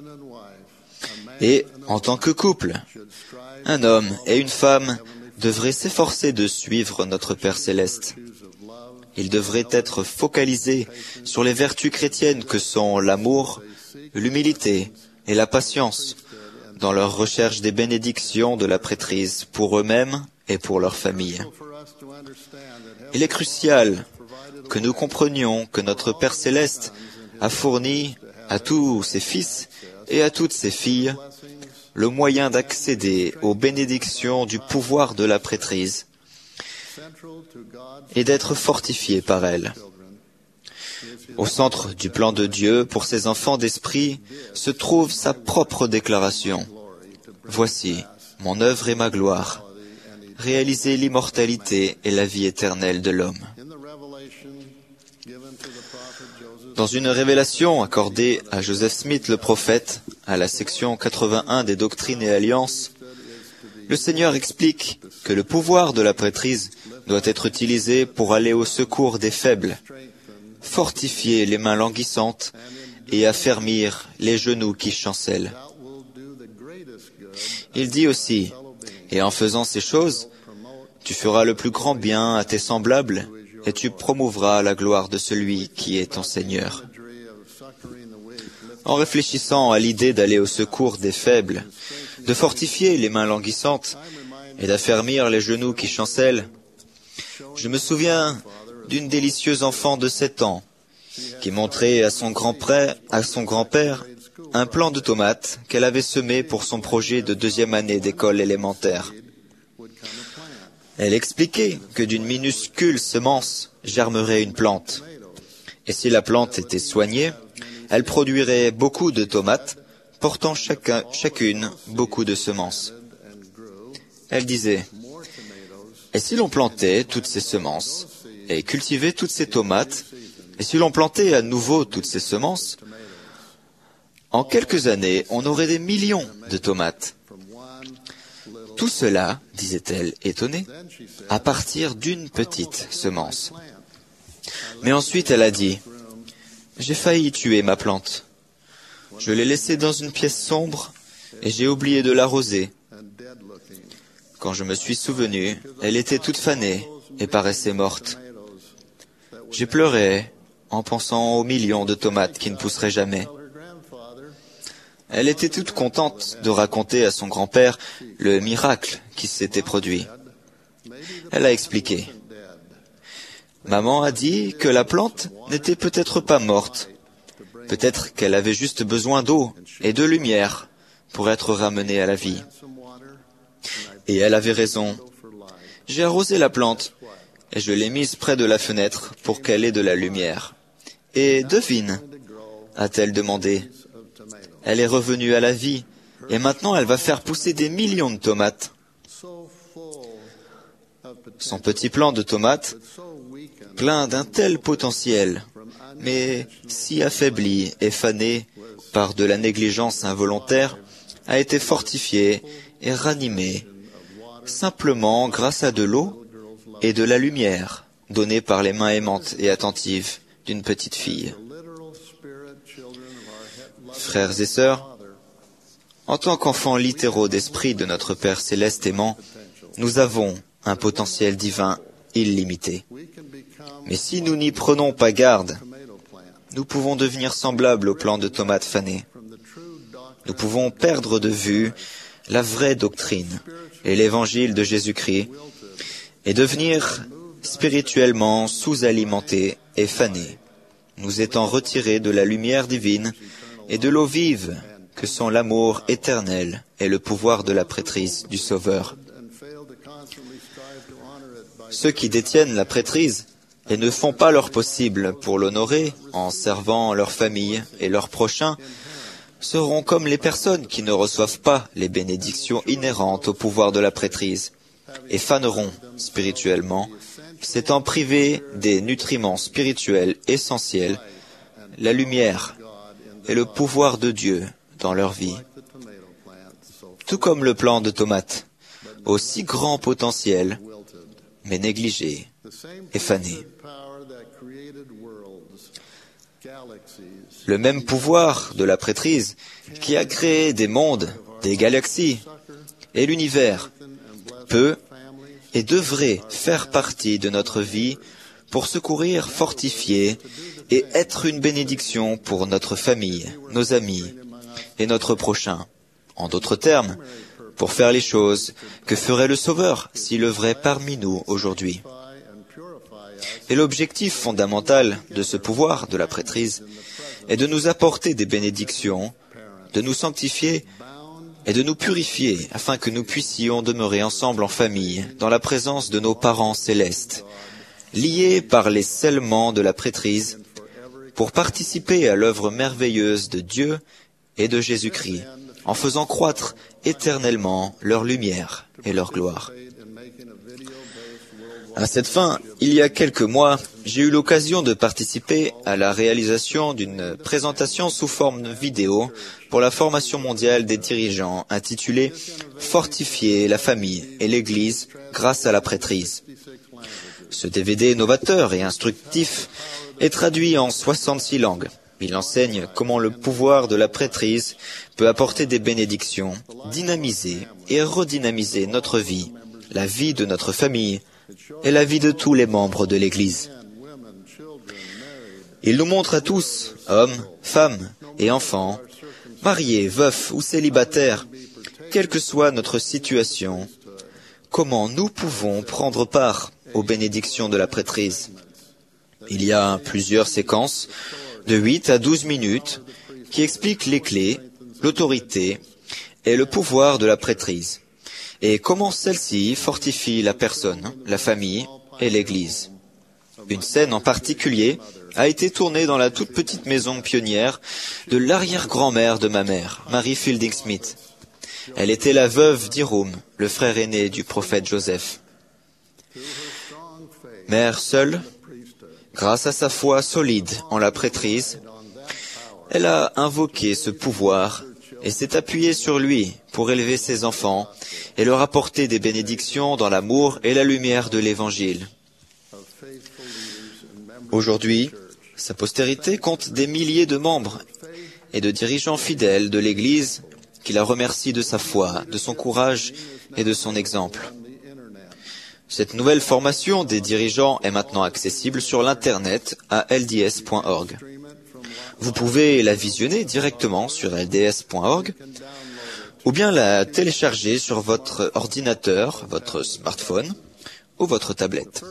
Et, en tant que couple, un homme et une femme devraient s'efforcer de suivre notre Père Céleste. Ils devraient être focalisés sur les vertus chrétiennes que sont l'amour, l'humilité et la patience, dans leur recherche des bénédictions de la prêtrise pour eux-mêmes et pour leur famille. Il est crucial que nous comprenions que notre Père Céleste a fourni à tous ses fils et à toutes ses filles le moyen d'accéder aux bénédictions du pouvoir de la prêtrise et d'être fortifiés par elle. Au centre du plan de Dieu pour ses enfants d'esprit se trouve sa propre déclaration. « Voici mon œuvre et ma gloire, réaliser l'immortalité et la vie éternelle de l'homme. » Dans une révélation accordée à Joseph Smith le prophète, à la section 81 des Doctrines et Alliances, le Seigneur explique que le pouvoir de la prêtrise doit être utilisé pour aller au secours des faibles, fortifier les mains languissantes et affermir les genoux qui chancellent. Il dit aussi, et en faisant ces choses, tu feras le plus grand bien à tes semblables et tu promouvras la gloire de celui qui est ton Seigneur. En réfléchissant à l'idée d'aller au secours des faibles, de fortifier les mains languissantes et d'affermir les genoux qui chancellent, je me souviens d'une délicieuse enfant de 7 ans qui montrait à son grand-père un plant de tomates qu'elle avait semé pour son projet de 2e année d'école élémentaire. Elle expliquait que d'une minuscule semence germerait une plante, et si la plante était soignée, elle produirait beaucoup de tomates, portant chacune beaucoup de semences. Elle disait, « Et si l'on plantait toutes ces semences, et cultivait toutes ces tomates, et si l'on plantait à nouveau toutes ces semences, en quelques années, on aurait des millions de tomates. » Tout cela, disait-elle, étonnée, à partir d'une petite semence. Mais ensuite elle a dit, « J'ai failli tuer ma plante. Je l'ai laissée dans une pièce sombre et j'ai oublié de l'arroser. Quand je me suis souvenu, elle était toute fanée et paraissait morte. J'ai pleuré en pensant aux millions de tomates qui ne pousseraient jamais. » Elle était toute contente de raconter à son grand-père le miracle qui s'était produit. Elle a expliqué. Maman a dit que la plante n'était peut-être pas morte. Peut-être qu'elle avait juste besoin d'eau et de lumière pour être ramenée à la vie. Et elle avait raison. J'ai arrosé la plante et je l'ai mise près de la fenêtre pour qu'elle ait de la lumière. Et devine, a-t-elle demandé. Elle est revenue à la vie, et maintenant elle va faire pousser des millions de tomates. Son petit plant de tomates, plein d'un tel potentiel, mais si affaibli et fané par de la négligence involontaire, a été fortifié et ranimé simplement grâce à de l'eau et de la lumière donnée par les mains aimantes et attentives d'une petite fille. Frères et sœurs, en tant qu'enfants littéraux d'esprit de notre Père céleste aimant, nous avons un potentiel divin illimité. Mais si nous n'y prenons pas garde, nous pouvons devenir semblables au plant de tomates fanées. Nous pouvons perdre de vue la vraie doctrine et l'évangile de Jésus-Christ et devenir spirituellement sous-alimentés et fanés, nous étant retirés de la lumière divine et de l'eau vive que sont l'amour éternel et le pouvoir de la prêtrise du Sauveur. Ceux qui détiennent la prêtrise et ne font pas leur possible pour l'honorer en servant leur famille et leurs prochains seront comme les personnes qui ne reçoivent pas les bénédictions inhérentes au pouvoir de la prêtrise et faneront spirituellement, s'étant privés des nutriments spirituels essentiels, la lumière et le pouvoir de Dieu dans leur vie. Tout comme le plant de tomate, aussi grand potentiel, mais négligé et fané. Le même pouvoir de la prêtrise qui a créé des mondes, des galaxies et l'univers peut et devrait faire partie de notre vie pour secourir, fortifier et être une bénédiction pour notre famille, nos amis et notre prochain. En d'autres termes, pour faire les choses que ferait le Sauveur s'il œuvrait parmi nous aujourd'hui. Et l'objectif fondamental de ce pouvoir de la prêtrise est de nous apporter des bénédictions, de nous sanctifier et de nous purifier afin que nous puissions demeurer ensemble en famille dans la présence de nos parents célestes, liés par les scellements de la prêtrise pour participer à l'œuvre merveilleuse de Dieu et de Jésus-Christ, en faisant croître éternellement leur lumière et leur gloire. À cette fin, il y a quelques mois, j'ai eu l'occasion de participer à la réalisation d'une présentation sous forme vidéo pour la formation mondiale des dirigeants intitulée « Fortifier la famille et l'Église grâce à la prêtrise ». Ce DVD novateur et instructif est traduit en 66 langues. Il enseigne comment le pouvoir de la prêtrise peut apporter des bénédictions, dynamiser et redynamiser notre vie, la vie de notre famille et la vie de tous les membres de l'Église. Il nous montre à tous, hommes, femmes et enfants, mariés, veufs ou célibataires, quelle que soit notre situation, comment nous pouvons prendre part aux bénédictions de la prêtrise. Il y a plusieurs séquences de 8 à 12 minutes qui expliquent les clés, l'autorité et le pouvoir de la prêtrise, et comment celle-ci fortifie la personne, la famille et l'Église. Une scène en particulier a été tournée dans la toute petite maison pionnière de l'arrière-grand-mère de ma mère, Mary Fielding Smith. Elle était la veuve d'Hiram, le frère aîné du prophète Joseph. Mère seule, grâce à sa foi solide en la prêtrise, elle a invoqué ce pouvoir et s'est appuyée sur lui pour élever ses enfants et leur apporter des bénédictions dans l'amour et la lumière de l'Évangile. Aujourd'hui, sa postérité compte des milliers de membres et de dirigeants fidèles de l'Église qui la remercient de sa foi, de son courage et de son exemple. Cette nouvelle formation des dirigeants est maintenant accessible sur l'Internet à lds.org. Vous pouvez la visionner directement sur lds.org ou bien la télécharger sur votre ordinateur, votre smartphone ou votre tablette.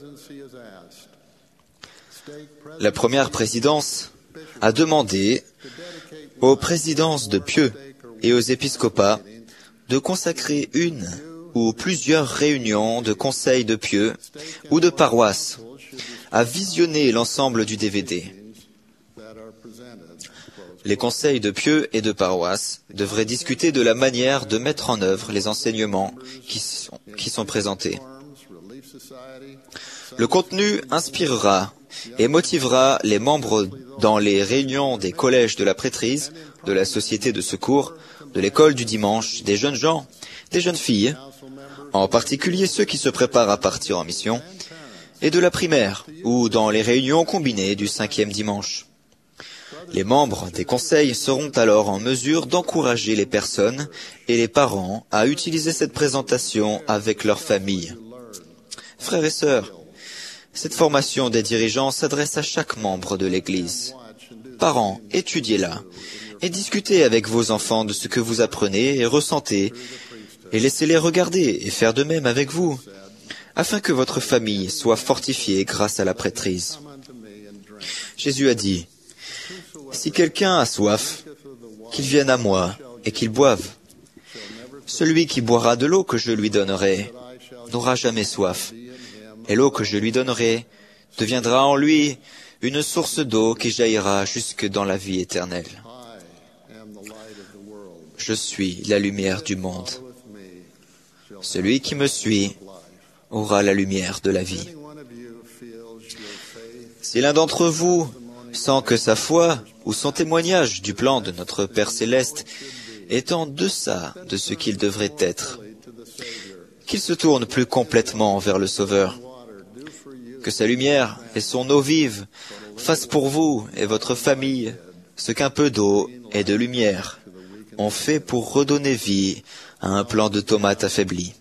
La première présidence a demandé aux présidences de pieux et aux épiscopats de consacrer une ou plusieurs réunions de conseils de pieux ou de paroisses à visionner l'ensemble du DVD. Les conseils de pieux et de paroisses devraient discuter de la manière de mettre en œuvre les enseignements qui sont présentés. Le contenu inspirera et motivera les membres dans les réunions des collèges de la prêtrise, de la société de secours, de l'école du dimanche, des jeunes gens, des jeunes filles, en particulier ceux qui se préparent à partir en mission, et de la primaire, ou dans les réunions combinées du 5e dimanche. Les membres des conseils seront alors en mesure d'encourager les personnes et les parents à utiliser cette présentation avec leur famille. Frères et sœurs, cette formation des dirigeants s'adresse à chaque membre de l'Église. Parents, étudiez-la et discutez avec vos enfants de ce que vous apprenez et ressentez et laissez-les regarder et faire de même avec vous, afin que votre famille soit fortifiée grâce à la prêtrise. Jésus a dit, « Si quelqu'un a soif, qu'il vienne à moi et qu'il boive. Celui qui boira de l'eau que je lui donnerai n'aura jamais soif, et l'eau que je lui donnerai deviendra en lui une source d'eau qui jaillira jusque dans la vie éternelle. Je suis la lumière du monde. Celui qui me suit aura la lumière de la vie. Si l'un d'entre vous sent que sa foi ou son témoignage du plan de notre Père Céleste est en deçà de ce qu'il devrait être, qu'il se tourne plus complètement vers le Sauveur. Que sa lumière et son eau vive fassent pour vous et votre famille ce qu'un peu d'eau et de lumière ont fait pour redonner vie à un plant de tomates affaibli.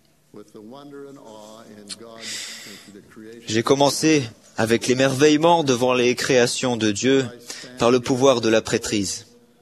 J'ai commencé avec l'émerveillement devant les créations de Dieu par le pouvoir de la prêtrise.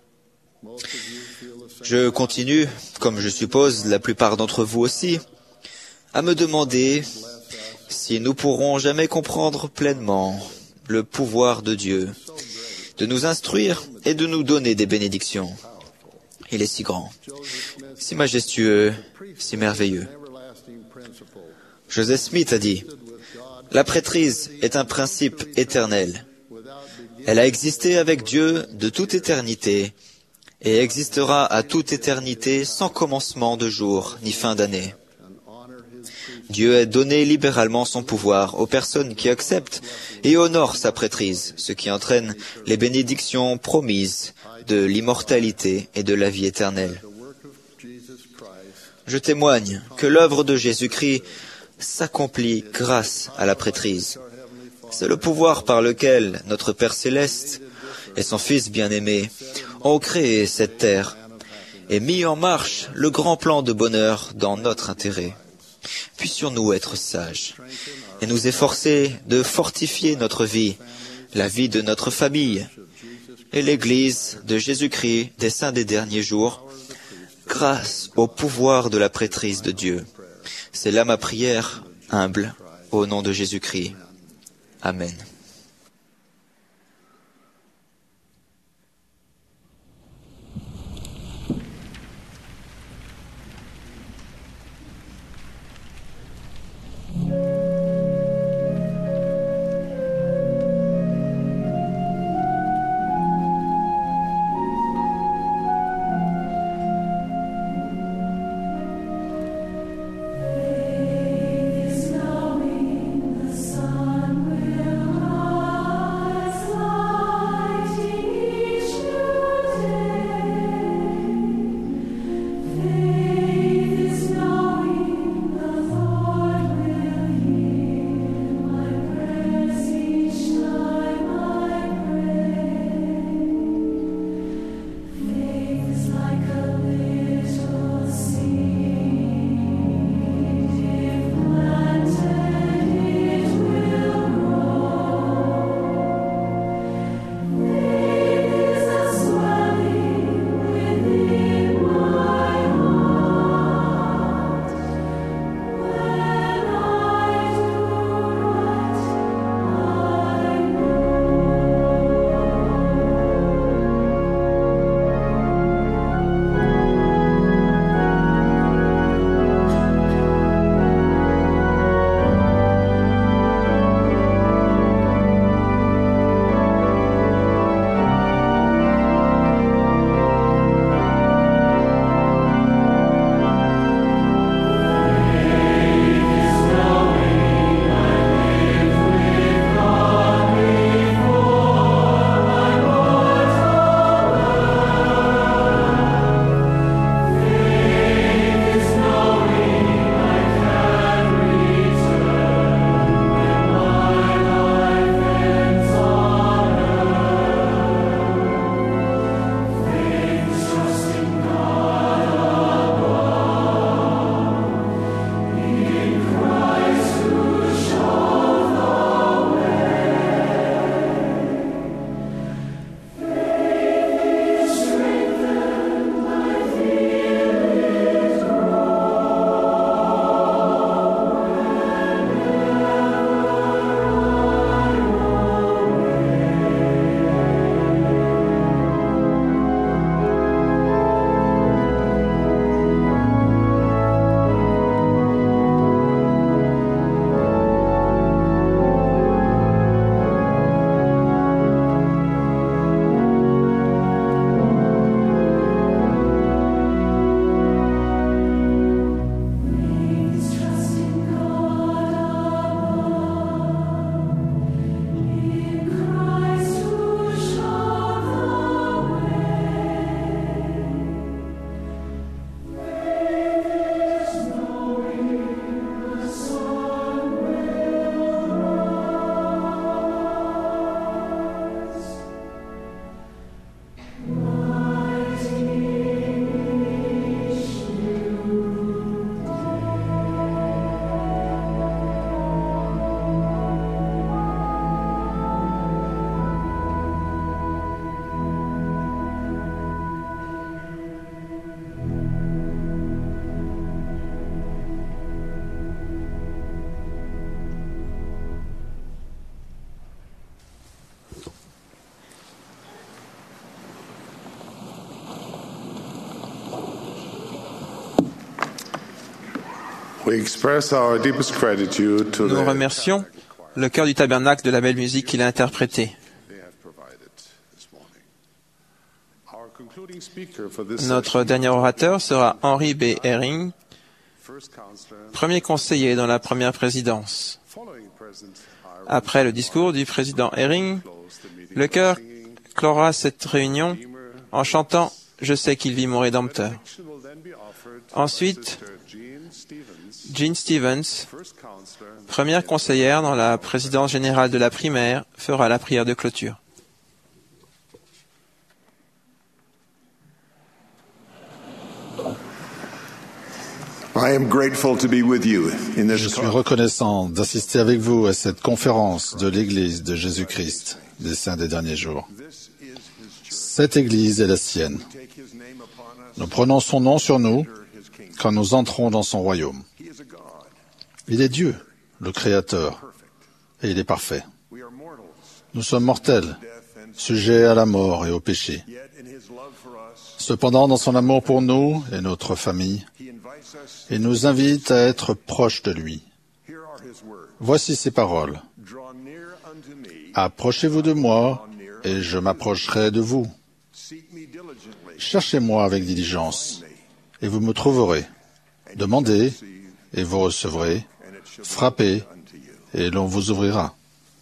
Je continue, comme je suppose la plupart d'entre vous aussi, à me demander si nous pourrons jamais comprendre pleinement le pouvoir de Dieu, de nous instruire et de nous donner des bénédictions. Il est si grand, si majestueux, si merveilleux. Joseph Smith a dit, « La prêtrise est un principe éternel. Elle a existé avec Dieu de toute éternité et existera à toute éternité sans commencement de jour ni fin d'année. Dieu a donné libéralement son pouvoir aux personnes qui acceptent et honorent sa prêtrise, ce qui entraîne les bénédictions promises de l'immortalité et de la vie éternelle. Je témoigne que l'œuvre de Jésus-Christ s'accomplit grâce à la prêtrise. C'est le pouvoir par lequel notre Père Céleste et son Fils bien-aimé ont créé cette terre et mis en marche le grand plan de bonheur dans notre intérêt. Puissions-nous être sages et nous efforcer de fortifier notre vie, la vie de notre famille et l'Église de Jésus-Christ des saints des derniers jours, grâce au pouvoir de la prêtrise de Dieu. C'est là ma prière humble au nom de Jésus-Christ. Amen. Is knowing the sun will Nous remercions le chœur du tabernacle de la belle musique qu'il a interprétée. Notre dernier orateur sera Henry B. Eyring, premier conseiller dans la première présidence. Après le discours du président Eyring, le chœur clora cette réunion en chantant « Je sais qu'il vit mon Rédempteur ». Ensuite, Jean Stevens, première conseillère dans la présidence générale de la primaire, fera la prière de clôture. Je suis reconnaissant d'assister avec vous à cette conférence de l'Église de Jésus-Christ des Saints des derniers jours. Cette Église est la sienne. Nous prenons son nom sur nous quand nous entrons dans son royaume. Il est Dieu, le Créateur, et il est parfait. Nous sommes mortels, sujets à la mort et au péché. Cependant, dans son amour pour nous et notre famille, il nous invite à être proches de lui. Voici ses paroles. Approchez-vous de moi, et je m'approcherai de vous. Cherchez-moi avec diligence, et vous me trouverez. Demandez, et vous recevrez. Frappez, et l'on vous ouvrira.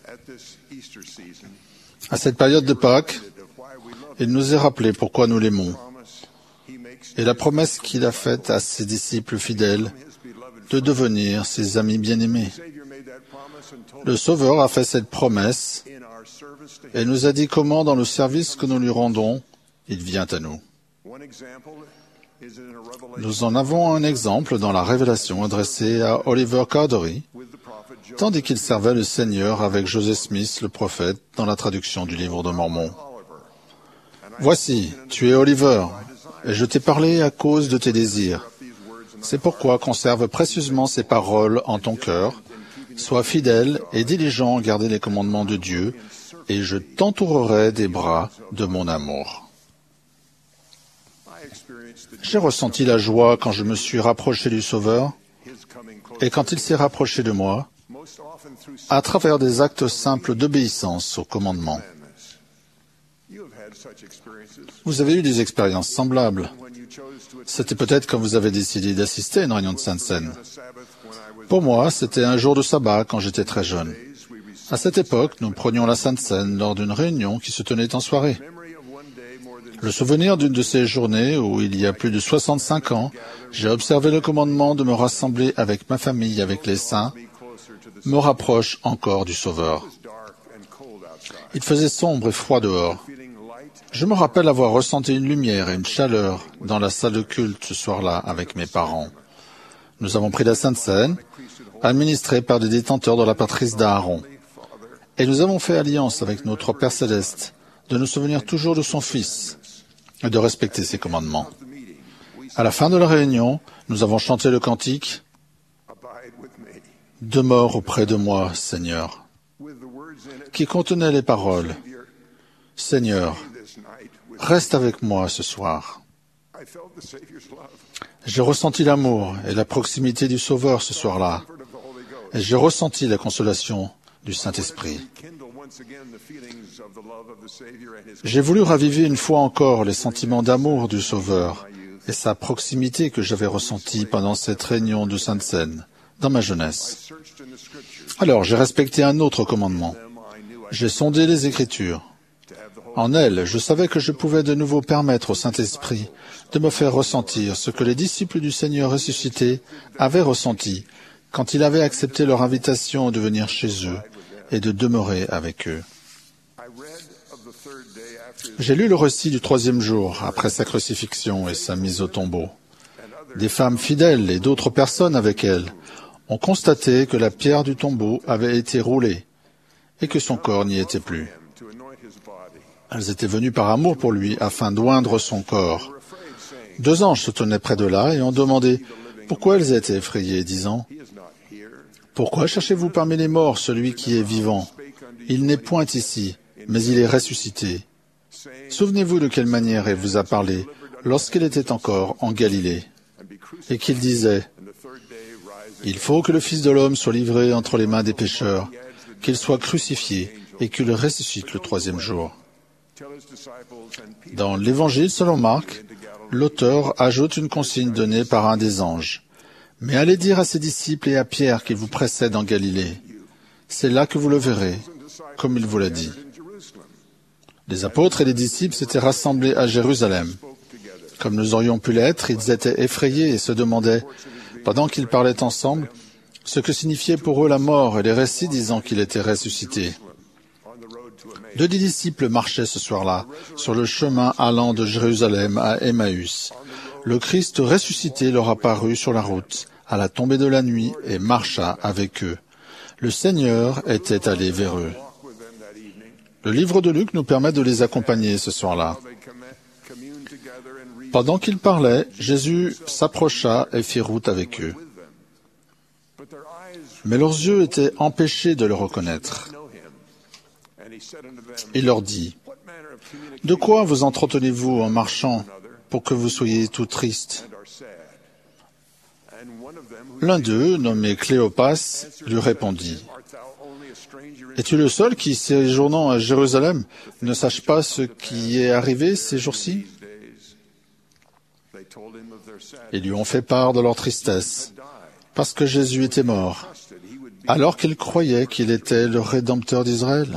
À cette période de Pâques, il nous est rappelé pourquoi nous l'aimons, et la promesse qu'il a faite à ses disciples fidèles de devenir ses amis bien-aimés. Le Sauveur a fait cette promesse et nous a dit comment, dans le service que nous lui rendons, il vient à nous. Nous en avons un exemple dans la révélation adressée à Oliver Cowdery, tandis qu'il servait le Seigneur avec Joseph Smith, le prophète, dans la traduction du livre de Mormon. « Voici, tu es Oliver, et je t'ai parlé à cause de tes désirs. C'est pourquoi conserve précieusement ces paroles en ton cœur, sois fidèle et diligent à garder les commandements de Dieu, et je t'entourerai des bras de mon amour. » J'ai ressenti la joie quand je me suis rapproché du Sauveur, et quand il s'est rapproché de moi, à travers des actes simples d'obéissance aux commandements. Vous avez eu des expériences semblables. C'était peut-être quand vous avez décidé d'assister à une réunion de Sainte Seine. Pour moi, c'était un jour de sabbat quand j'étais très jeune. À cette époque, nous prenions la Sainte Seine lors d'une réunion qui se tenait en soirée. Le souvenir d'une de ces journées où, il y a plus de 65 ans, j'ai observé le commandement de me rassembler avec ma famille, avec les saints, me rapproche encore du Sauveur. Il faisait sombre et froid dehors. Je me rappelle avoir ressenti une lumière et une chaleur dans la salle de culte ce soir-là avec mes parents. Nous avons pris la Sainte Seine, administrée par des détenteurs de la patrie d'Aaron. Et nous avons fait alliance avec notre Père Céleste de nous souvenir toujours de son Fils et de respecter ses commandements. À la fin de la réunion, nous avons chanté le cantique « Demeure auprès de moi, Seigneur », qui contenait les paroles « Seigneur, reste avec moi ce soir. » J'ai ressenti l'amour et la proximité du Sauveur ce soir-là, et j'ai ressenti la consolation du Saint-Esprit. J'ai voulu raviver une fois encore les sentiments d'amour du Sauveur et sa proximité que j'avais ressentie pendant cette réunion de Sainte Seine, dans ma jeunesse. Alors j'ai respecté un autre commandement. J'ai sondé les Écritures. En elles, je savais que je pouvais de nouveau permettre au Saint-Esprit de me faire ressentir ce que les disciples du Seigneur ressuscité avaient ressenti quand il avait accepté leur invitation de venir chez eux et de demeurer avec eux. J'ai lu le récit du 3e jour après sa crucifixion et sa mise au tombeau. Des femmes fidèles et d'autres personnes avec elles ont constaté que la pierre du tombeau avait été roulée et que son corps n'y était plus. Elles étaient venues par amour pour lui afin d'oindre son corps. 2 anges se tenaient près de là et ont demandé pourquoi elles étaient effrayées, disant « Pourquoi cherchez-vous parmi les morts celui qui est vivant? Il n'est point ici, mais il est ressuscité. Souvenez-vous de quelle manière il vous a parlé lorsqu'il était encore en Galilée, et qu'il disait Il faut que le Fils de l'homme soit livré entre les mains des pécheurs, qu'il soit crucifié et qu'il ressuscite le troisième jour. Dans l'Évangile selon Marc, l'auteur ajoute une consigne donnée par un des anges. « Mais allez dire à ses disciples et à Pierre qui vous précède en Galilée. C'est là que vous le verrez, comme il vous l'a dit. » Les apôtres et les disciples s'étaient rassemblés à Jérusalem. Comme nous aurions pu l'être, ils étaient effrayés et se demandaient, pendant qu'ils parlaient ensemble, ce que signifiait pour eux la mort et les récits disant qu'il était ressuscité. 2 des disciples marchaient ce soir-là, sur le chemin allant de Jérusalem à Emmaüs. Le Christ ressuscité leur apparut sur la route, à la tombée de la nuit, et marcha avec eux. Le Seigneur était allé vers eux. Le livre de Luc nous permet de les accompagner ce soir-là. Pendant qu'ils parlaient, Jésus s'approcha et fit route avec eux. Mais leurs yeux étaient empêchés de le reconnaître. Il leur dit, « De quoi vous entretenez-vous en marchant pour que vous soyez tout tristes ?» L'un d'eux, nommé Cléopas, lui répondit, « Es-tu le seul qui, séjournant à Jérusalem, ne sache pas ce qui est arrivé ces jours-ci ?» Ils lui ont fait part de leur tristesse, parce que Jésus était mort, alors qu'ils croyaient qu'il était le Rédempteur d'Israël.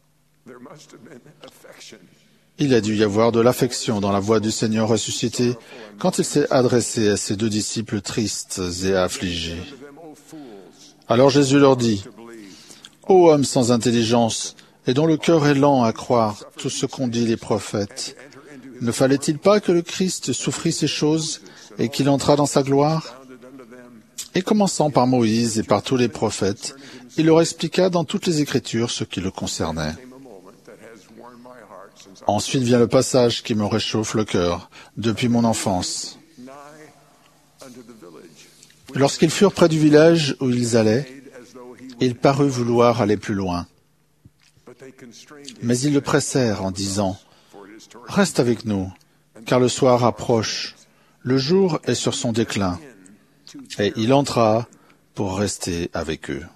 Il a dû y avoir de l'affection dans la voix du Seigneur ressuscité quand il s'est adressé à ses 2 disciples tristes et affligés. Alors Jésus leur dit, « Ô homme sans intelligence, et dont le cœur est lent à croire tout ce qu'ont dit les prophètes, ne fallait-il pas que le Christ souffrit ces choses et qu'il entrât dans sa gloire ?» Et commençant par Moïse et par tous les prophètes, il leur expliqua dans toutes les Écritures ce qui le concernait. Ensuite vient le passage qui me réchauffe le cœur depuis mon enfance. Lorsqu'ils furent près du village où ils allaient, il parut vouloir aller plus loin. Mais ils le pressèrent en disant, « Reste avec nous, car le soir approche, le jour est sur son déclin. » Et il entra pour rester avec eux.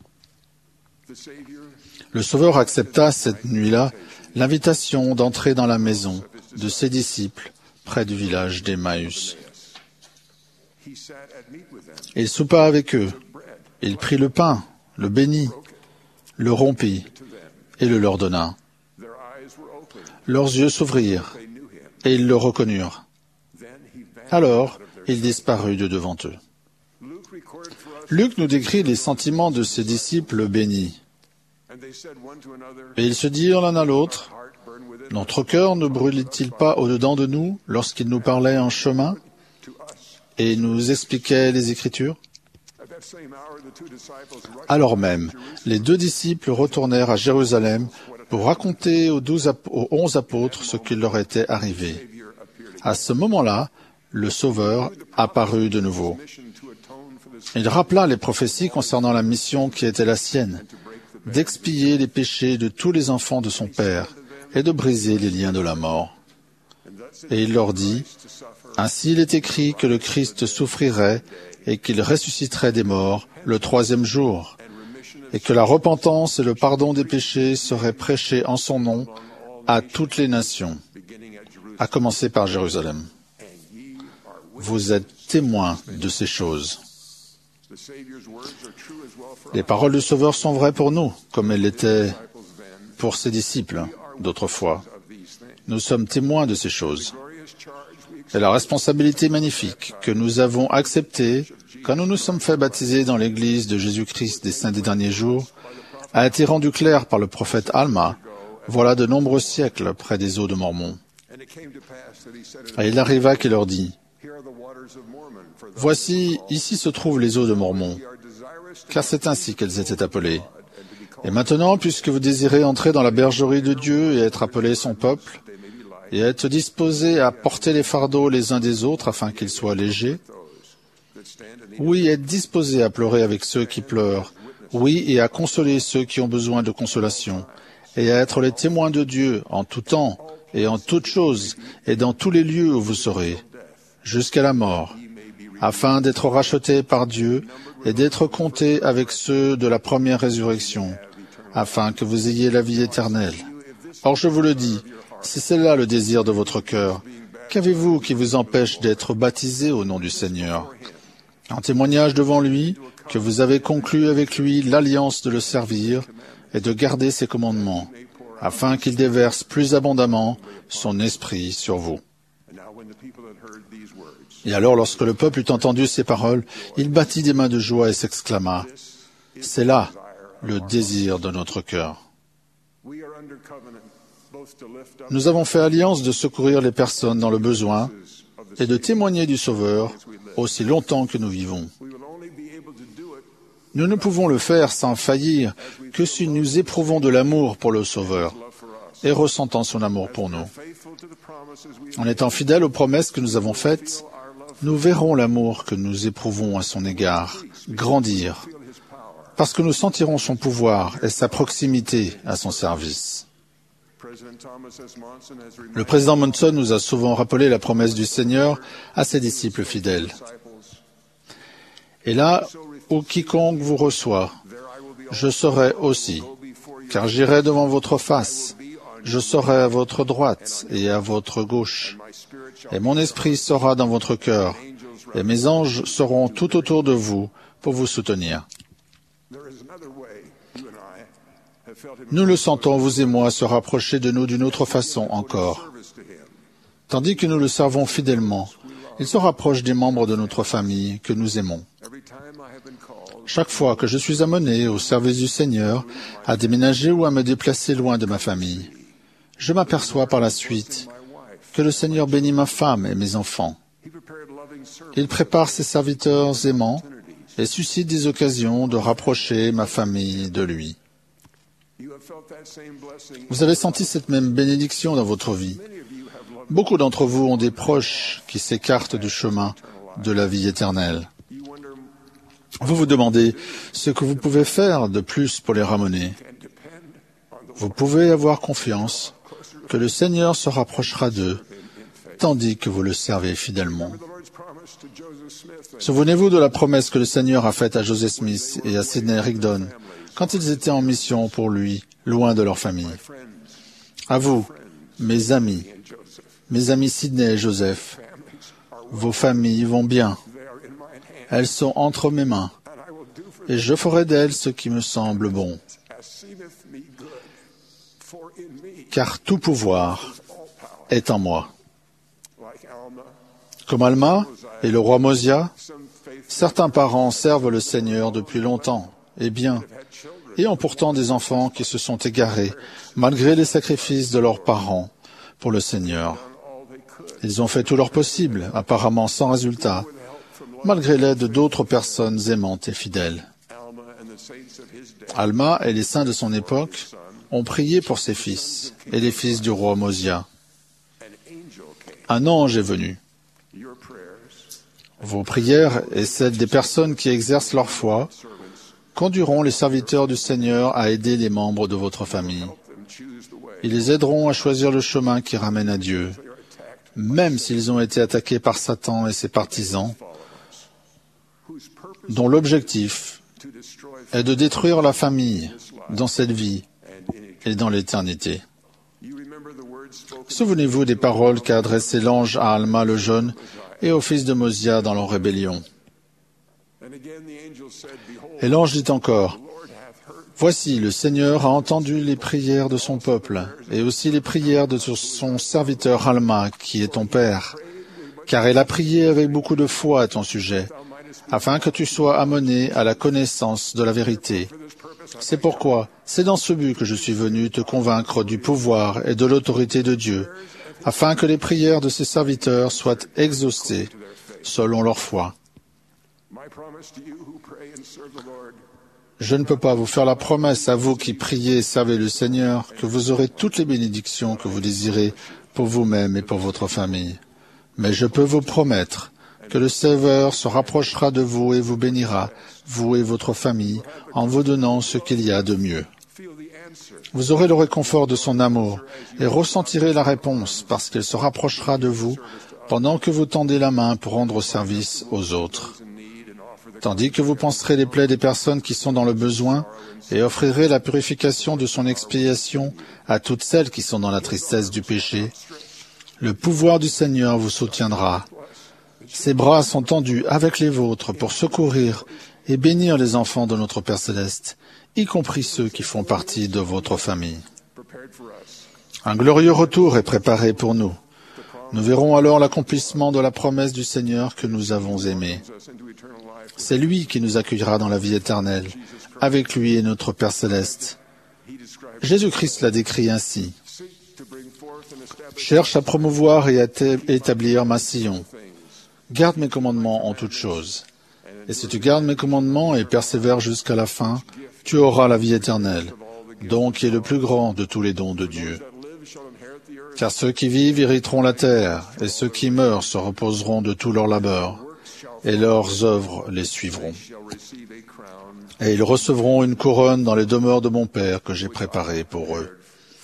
Le Sauveur accepta cette nuit-là l'invitation d'entrer dans la maison de ses disciples près du village d'Emmaüs. Il soupa avec eux. Il prit le pain, le bénit, le rompit et le leur donna. Leurs yeux s'ouvrirent et ils le reconnurent. Alors, il disparut de devant eux. Luc nous décrit les sentiments de ses disciples bénis. Et ils se dirent l'un à l'autre, « Notre cœur ne brûlait-il pas au-dedans de nous lorsqu'il nous parlait en chemin et nous expliquait les Écritures ?» Alors même, les 2 disciples retournèrent à Jérusalem pour raconter aux 11 apôtres ce qui leur était arrivé. À ce moment-là, le Sauveur apparut de nouveau. Il rappela les prophéties concernant la mission qui était la sienne, d'expier les péchés de tous les enfants de son Père et de briser les liens de la mort. Et il leur dit, « Ainsi il est écrit que le Christ souffrirait et qu'il ressusciterait des morts le 3e jour, et que la repentance et le pardon des péchés seraient prêchés en son nom à toutes les nations, à commencer par Jérusalem. Vous êtes témoins de ces choses. » Les paroles du Sauveur sont vraies pour nous, comme elles l'étaient pour ses disciples d'autrefois. Nous sommes témoins de ces choses. Et la responsabilité magnifique que nous avons acceptée quand nous nous sommes fait baptiser dans l'Église de Jésus-Christ des Saints des derniers jours a été rendue claire par le prophète Alma, voilà de nombreux siècles près des eaux de Mormon. Et il arriva qu'il leur dit, « Voici, ici se trouvent les eaux de Mormon, car c'est ainsi qu'elles étaient appelées. Et maintenant, puisque vous désirez entrer dans la bergerie de Dieu et être appelés son peuple, et être disposés à porter les fardeaux les uns des autres afin qu'ils soient légers, oui, être disposés à pleurer avec ceux qui pleurent, oui, et à consoler ceux qui ont besoin de consolation, et à être les témoins de Dieu en tout temps et en toutes choses, et dans tous les lieux où vous serez, jusqu'à la mort, afin d'être rachetés par Dieu et d'être comptés avec ceux de la première résurrection, afin que vous ayez la vie éternelle. Or, je vous le dis, si c'est là le désir de votre cœur, qu'avez-vous qui vous empêche d'être baptisé au nom du Seigneur? En témoignage devant lui, que vous avez conclu avec lui l'alliance de le servir et de garder ses commandements, afin qu'il déverse plus abondamment son esprit sur vous. Et alors, lorsque le peuple eut entendu ces paroles, il battit des mains de joie et s'exclama, « C'est là le désir de notre cœur. » Nous avons fait alliance de secourir les personnes dans le besoin et de témoigner du Sauveur aussi longtemps que nous vivons. Nous ne pouvons le faire sans faillir que si nous éprouvons de l'amour pour le Sauveur et ressentant son amour pour nous. En étant fidèles aux promesses que nous avons faites, nous verrons l'amour que nous éprouvons à son égard grandir, parce que nous sentirons son pouvoir et sa proximité à son service. Le président Monson nous a souvent rappelé la promesse du Seigneur à ses disciples fidèles. Et là où quiconque vous reçoit, je serai aussi, car j'irai devant votre face, je serai à votre droite et à votre gauche, et mon esprit sera dans votre cœur, et mes anges seront tout autour de vous pour vous soutenir. Nous le sentons, vous et moi, se rapprocher de nous d'une autre façon encore. Tandis que nous le servons fidèlement, il se rapproche des membres de notre famille que nous aimons. Chaque fois que je suis amené au service du Seigneur, à déménager ou à me déplacer loin de ma famille, je m'aperçois par la suite que le Seigneur bénit ma femme et mes enfants. Il prépare ses serviteurs aimants et suscite des occasions de rapprocher ma famille de lui. Vous avez senti cette même bénédiction dans votre vie. Beaucoup d'entre vous ont des proches qui s'écartent du chemin de la vie éternelle. Vous vous demandez ce que vous pouvez faire de plus pour les ramener. Vous pouvez avoir confiance que le Seigneur se rapprochera d'eux, tandis que vous le servez fidèlement. Souvenez-vous de la promesse que le Seigneur a faite à Joseph Smith et à Sidney Rigdon quand ils étaient en mission pour lui, loin de leur famille. À vous, mes amis Sidney et Joseph, vos familles vont bien. Elles sont entre mes mains, et je ferai d'elles ce qui me semble bon. Car tout pouvoir est en moi. Comme Alma et le roi Mosia, certains parents servent le Seigneur depuis longtemps, et bien, et ont pourtant des enfants qui se sont égarés, malgré les sacrifices de leurs parents pour le Seigneur. Ils ont fait tout leur possible, apparemment sans résultat, malgré l'aide d'autres personnes aimantes et fidèles. Alma et les saints de son époque ont prié pour ses fils et les fils du roi Mosia. Un ange est venu. Vos prières et celles des personnes qui exercent leur foi conduiront les serviteurs du Seigneur à aider les membres de votre famille. Ils les aideront à choisir le chemin qui ramène à Dieu, même s'ils ont été attaqués par Satan et ses partisans, dont l'objectif est de détruire la famille dans cette vie et dans l'éternité. Souvenez-vous des paroles qu'a adressées l'ange à Alma le jeune et au fils de Mosia dans leur rébellion. Et l'ange dit encore, « Voici, le Seigneur a entendu les prières de son peuple, et aussi les prières de son serviteur Alma, qui est ton père, car elle a prié avec beaucoup de foi à ton sujet, afin que tu sois amené à la connaissance de la vérité. C'est pourquoi, c'est dans ce but que je suis venu te convaincre du pouvoir et de l'autorité de Dieu, afin que les prières de ses serviteurs soient exaucées selon leur foi. Je ne peux pas vous faire la promesse à vous qui priez et servez le Seigneur que vous aurez toutes les bénédictions que vous désirez pour vous-même et pour votre famille. Mais je peux vous promettre que le Sauveur se rapprochera de vous et vous bénira, vous et votre famille, en vous donnant ce qu'il y a de mieux. Vous aurez le réconfort de son amour et ressentirez la réponse parce qu'il se rapprochera de vous pendant que vous tendez la main pour rendre service aux autres, tandis que vous panserez les plaies des personnes qui sont dans le besoin et offrirez la purification de son expiation à toutes celles qui sont dans la tristesse du péché. Le pouvoir du Seigneur vous soutiendra. Ses bras sont tendus avec les vôtres pour secourir et bénir les enfants de notre Père Céleste, y compris ceux qui font partie de votre famille. Un glorieux retour est préparé pour nous. Nous verrons alors l'accomplissement de la promesse du Seigneur que nous avons aimée. C'est lui qui nous accueillera dans la vie éternelle. Avec lui est notre Père Céleste. Jésus-Christ l'a décrit ainsi. Cherche à promouvoir et à établir ma Sion. Garde mes commandements en toutes choses. Et si tu gardes mes commandements et persévères jusqu'à la fin, tu auras la vie éternelle, don qui est le plus grand de tous les dons de Dieu. Car ceux qui vivent hériteront la terre, et ceux qui meurent se reposeront de tout leur labeur, et leurs œuvres les suivront. Et ils recevront une couronne dans les demeures de mon Père que j'ai préparées pour eux.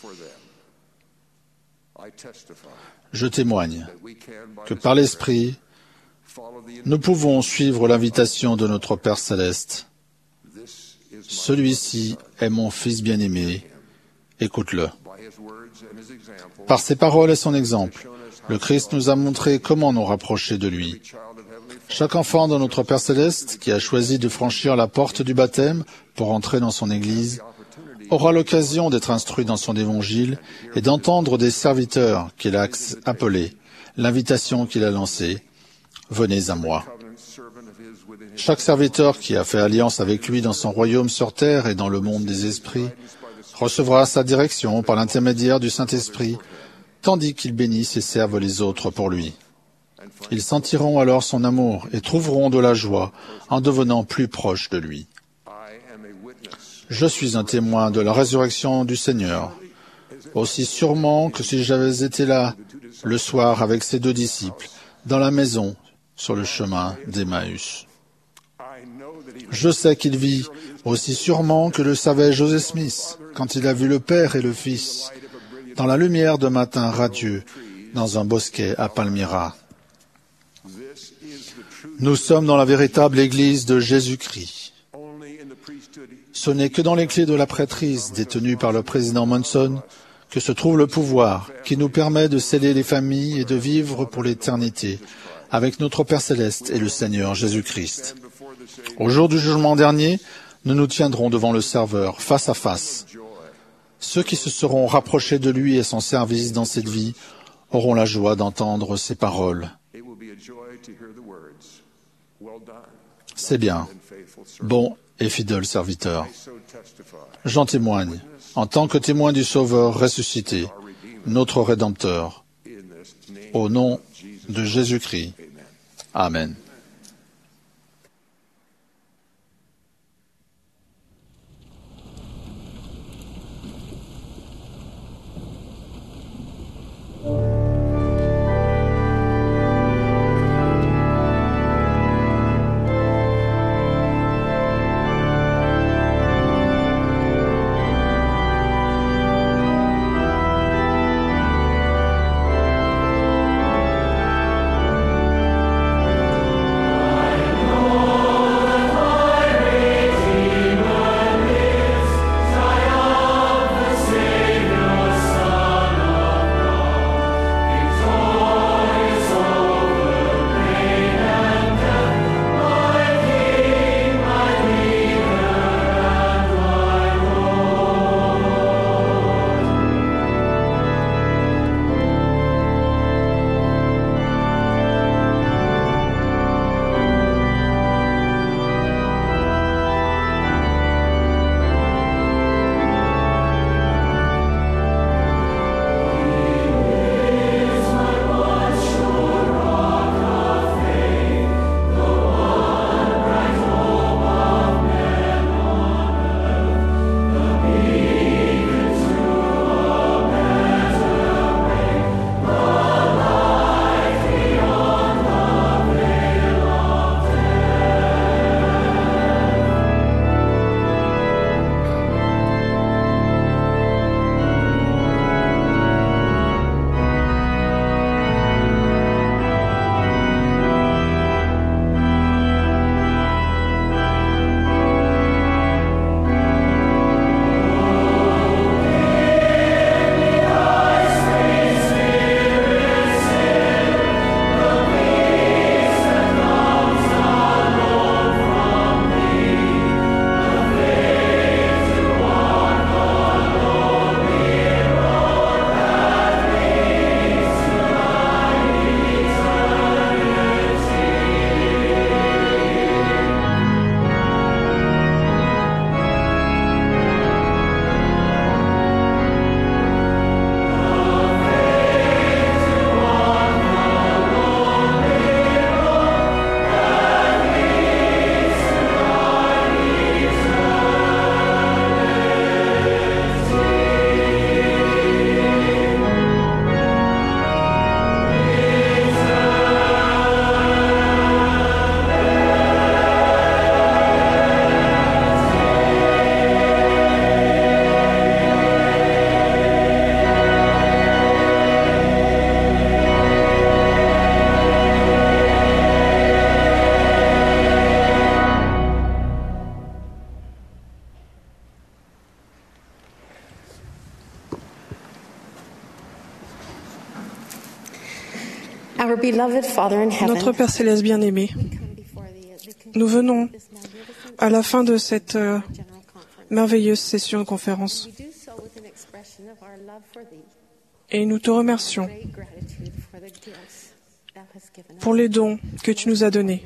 Je témoigne que par l'Esprit, nous pouvons suivre l'invitation de notre Père Céleste. Celui-ci est mon Fils bien-aimé. Écoute-le. Par ses paroles et son exemple, le Christ nous a montré comment nous rapprocher de lui. Chaque enfant de notre Père Céleste qui a choisi de franchir la porte du baptême pour entrer dans son Église aura l'occasion d'être instruit dans son évangile et d'entendre des serviteurs qu'il a appelés, l'invitation qu'il a lancée. Venez à moi. Chaque serviteur qui a fait alliance avec lui dans son royaume sur terre et dans le monde des esprits recevra sa direction par l'intermédiaire du Saint-Esprit, tandis qu'ils bénissent et servent les autres pour lui. Ils sentiront alors son amour et trouveront de la joie en devenant plus proches de lui. Je suis un témoin de la résurrection du Seigneur, aussi sûrement que si j'avais été là le soir avec ses 2 disciples, dans la maison, sur le chemin d'Emmaüs. Je sais qu'il vit aussi sûrement que le savait Joseph Smith quand il a vu le Père et le Fils dans la lumière d'un matin radieux dans un bosquet à Palmyra. Nous sommes dans la véritable Église de Jésus-Christ. Ce n'est que dans les clés de la prêtrise détenues par le président Monson que se trouve le pouvoir qui nous permet de sceller les familles et de vivre pour l'éternité avec notre Père Céleste et le Seigneur Jésus-Christ. Au jour du jugement dernier, nous nous tiendrons devant le Serveur, face à face. Ceux qui se seront rapprochés de lui et son service dans cette vie auront la joie d'entendre ses paroles. C'est bien, bon et fidèle serviteur. J'en témoigne, en tant que témoin du Sauveur ressuscité, notre Rédempteur, au nom de Jésus-Christ. Amen. Notre Père Céleste bien-aimé, nous venons à la fin de cette merveilleuse session de conférence et nous te remercions pour les dons que tu nous as donnés.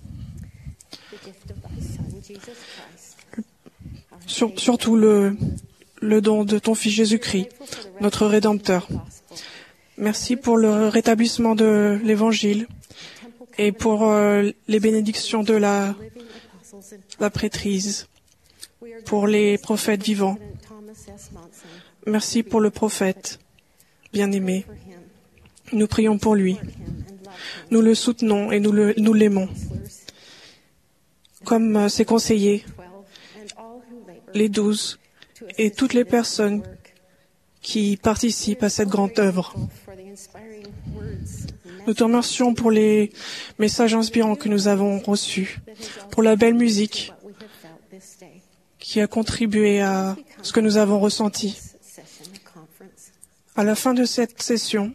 Surtout le don de ton Fils Jésus-Christ, notre Rédempteur. Merci pour le rétablissement de l'Évangile et pour les bénédictions de la prêtrise, pour les prophètes vivants. Merci pour le prophète bien-aimé. Nous prions pour lui. Nous le soutenons et nous l'aimons. Comme ses conseillers, les 12 et toutes les personnes qui participent à cette grande œuvre. Nous te remercions pour les messages inspirants que nous avons reçus, pour la belle musique qui a contribué à ce que nous avons ressenti. À la fin de cette session,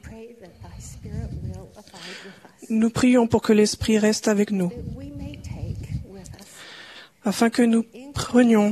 nous prions pour que l'Esprit reste avec nous, afin que nous prenions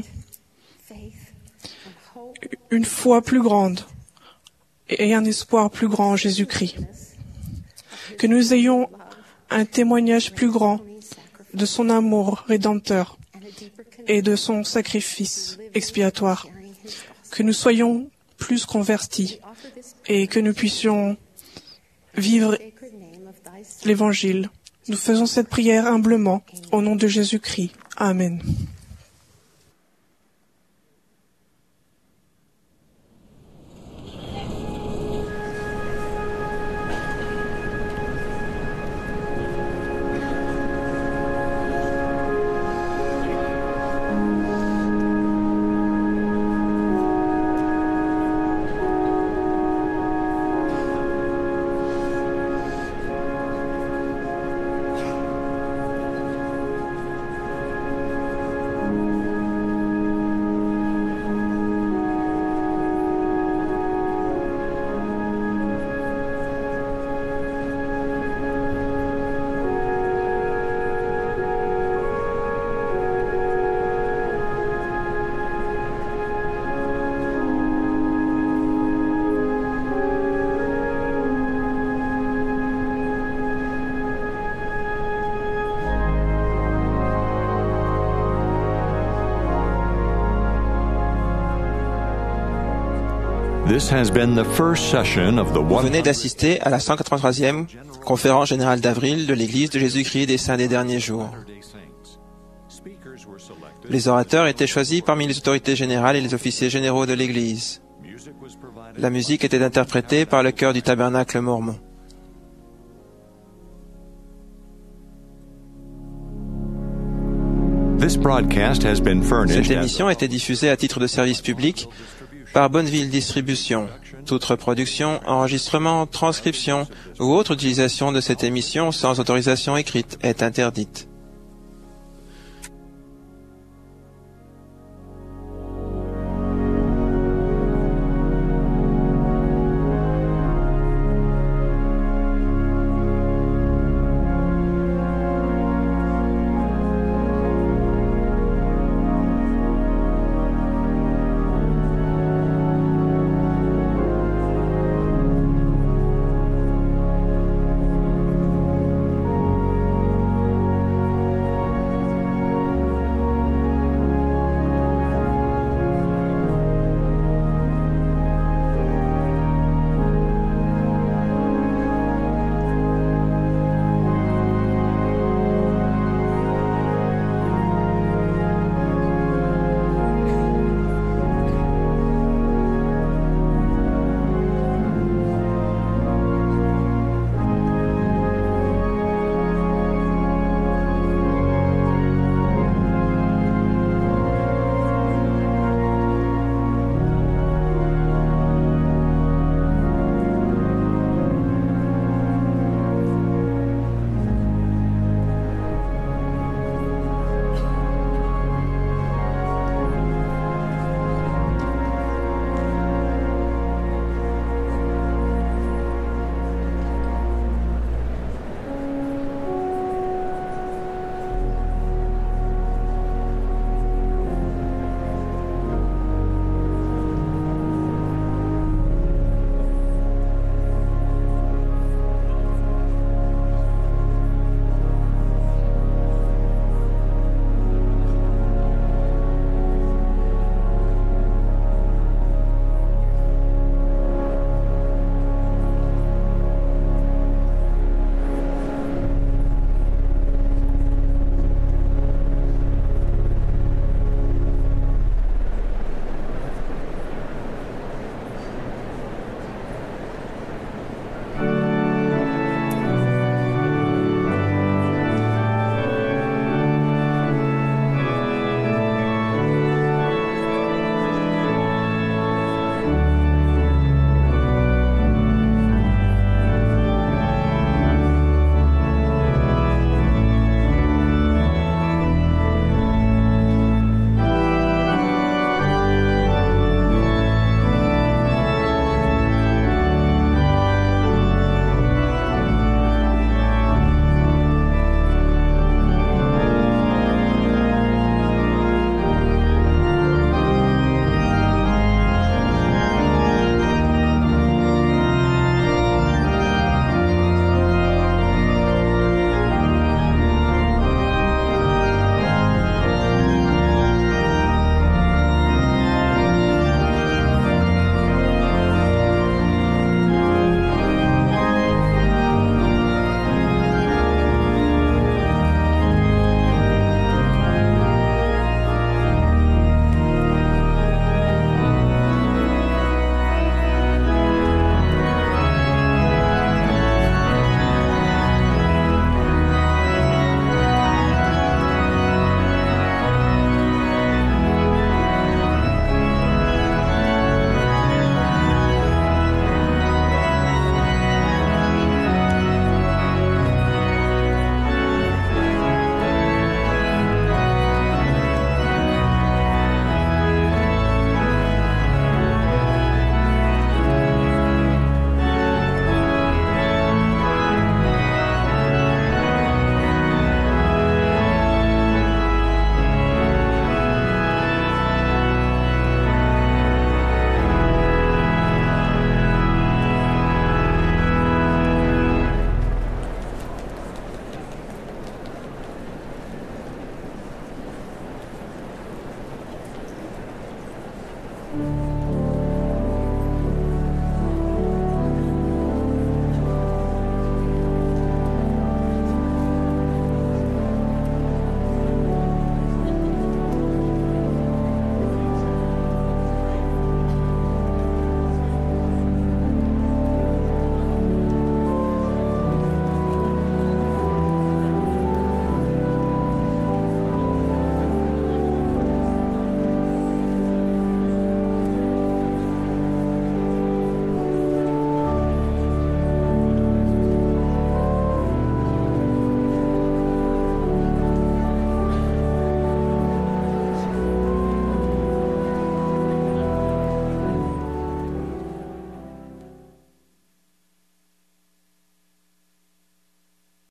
une foi plus grande et un espoir plus grand en Jésus-Christ. Que nous ayons un témoignage plus grand de son amour rédempteur et de son sacrifice expiatoire. Que nous soyons plus convertis et que nous puissions vivre l'Évangile. Nous faisons cette prière humblement au nom de Jésus-Christ. Amen. Vous venez d'assister à la 183e conférence générale d'avril de l'Église de Jésus-Christ des Saints des Derniers Jours. Les orateurs étaient choisis parmi les autorités générales et les officiers généraux de l'Église. La musique était interprétée par le chœur du Tabernacle mormon. Cette émission a été diffusée à titre de service public par Bonneville Distribution. Toute reproduction, enregistrement, transcription ou autre utilisation de cette émission sans autorisation écrite est interdite.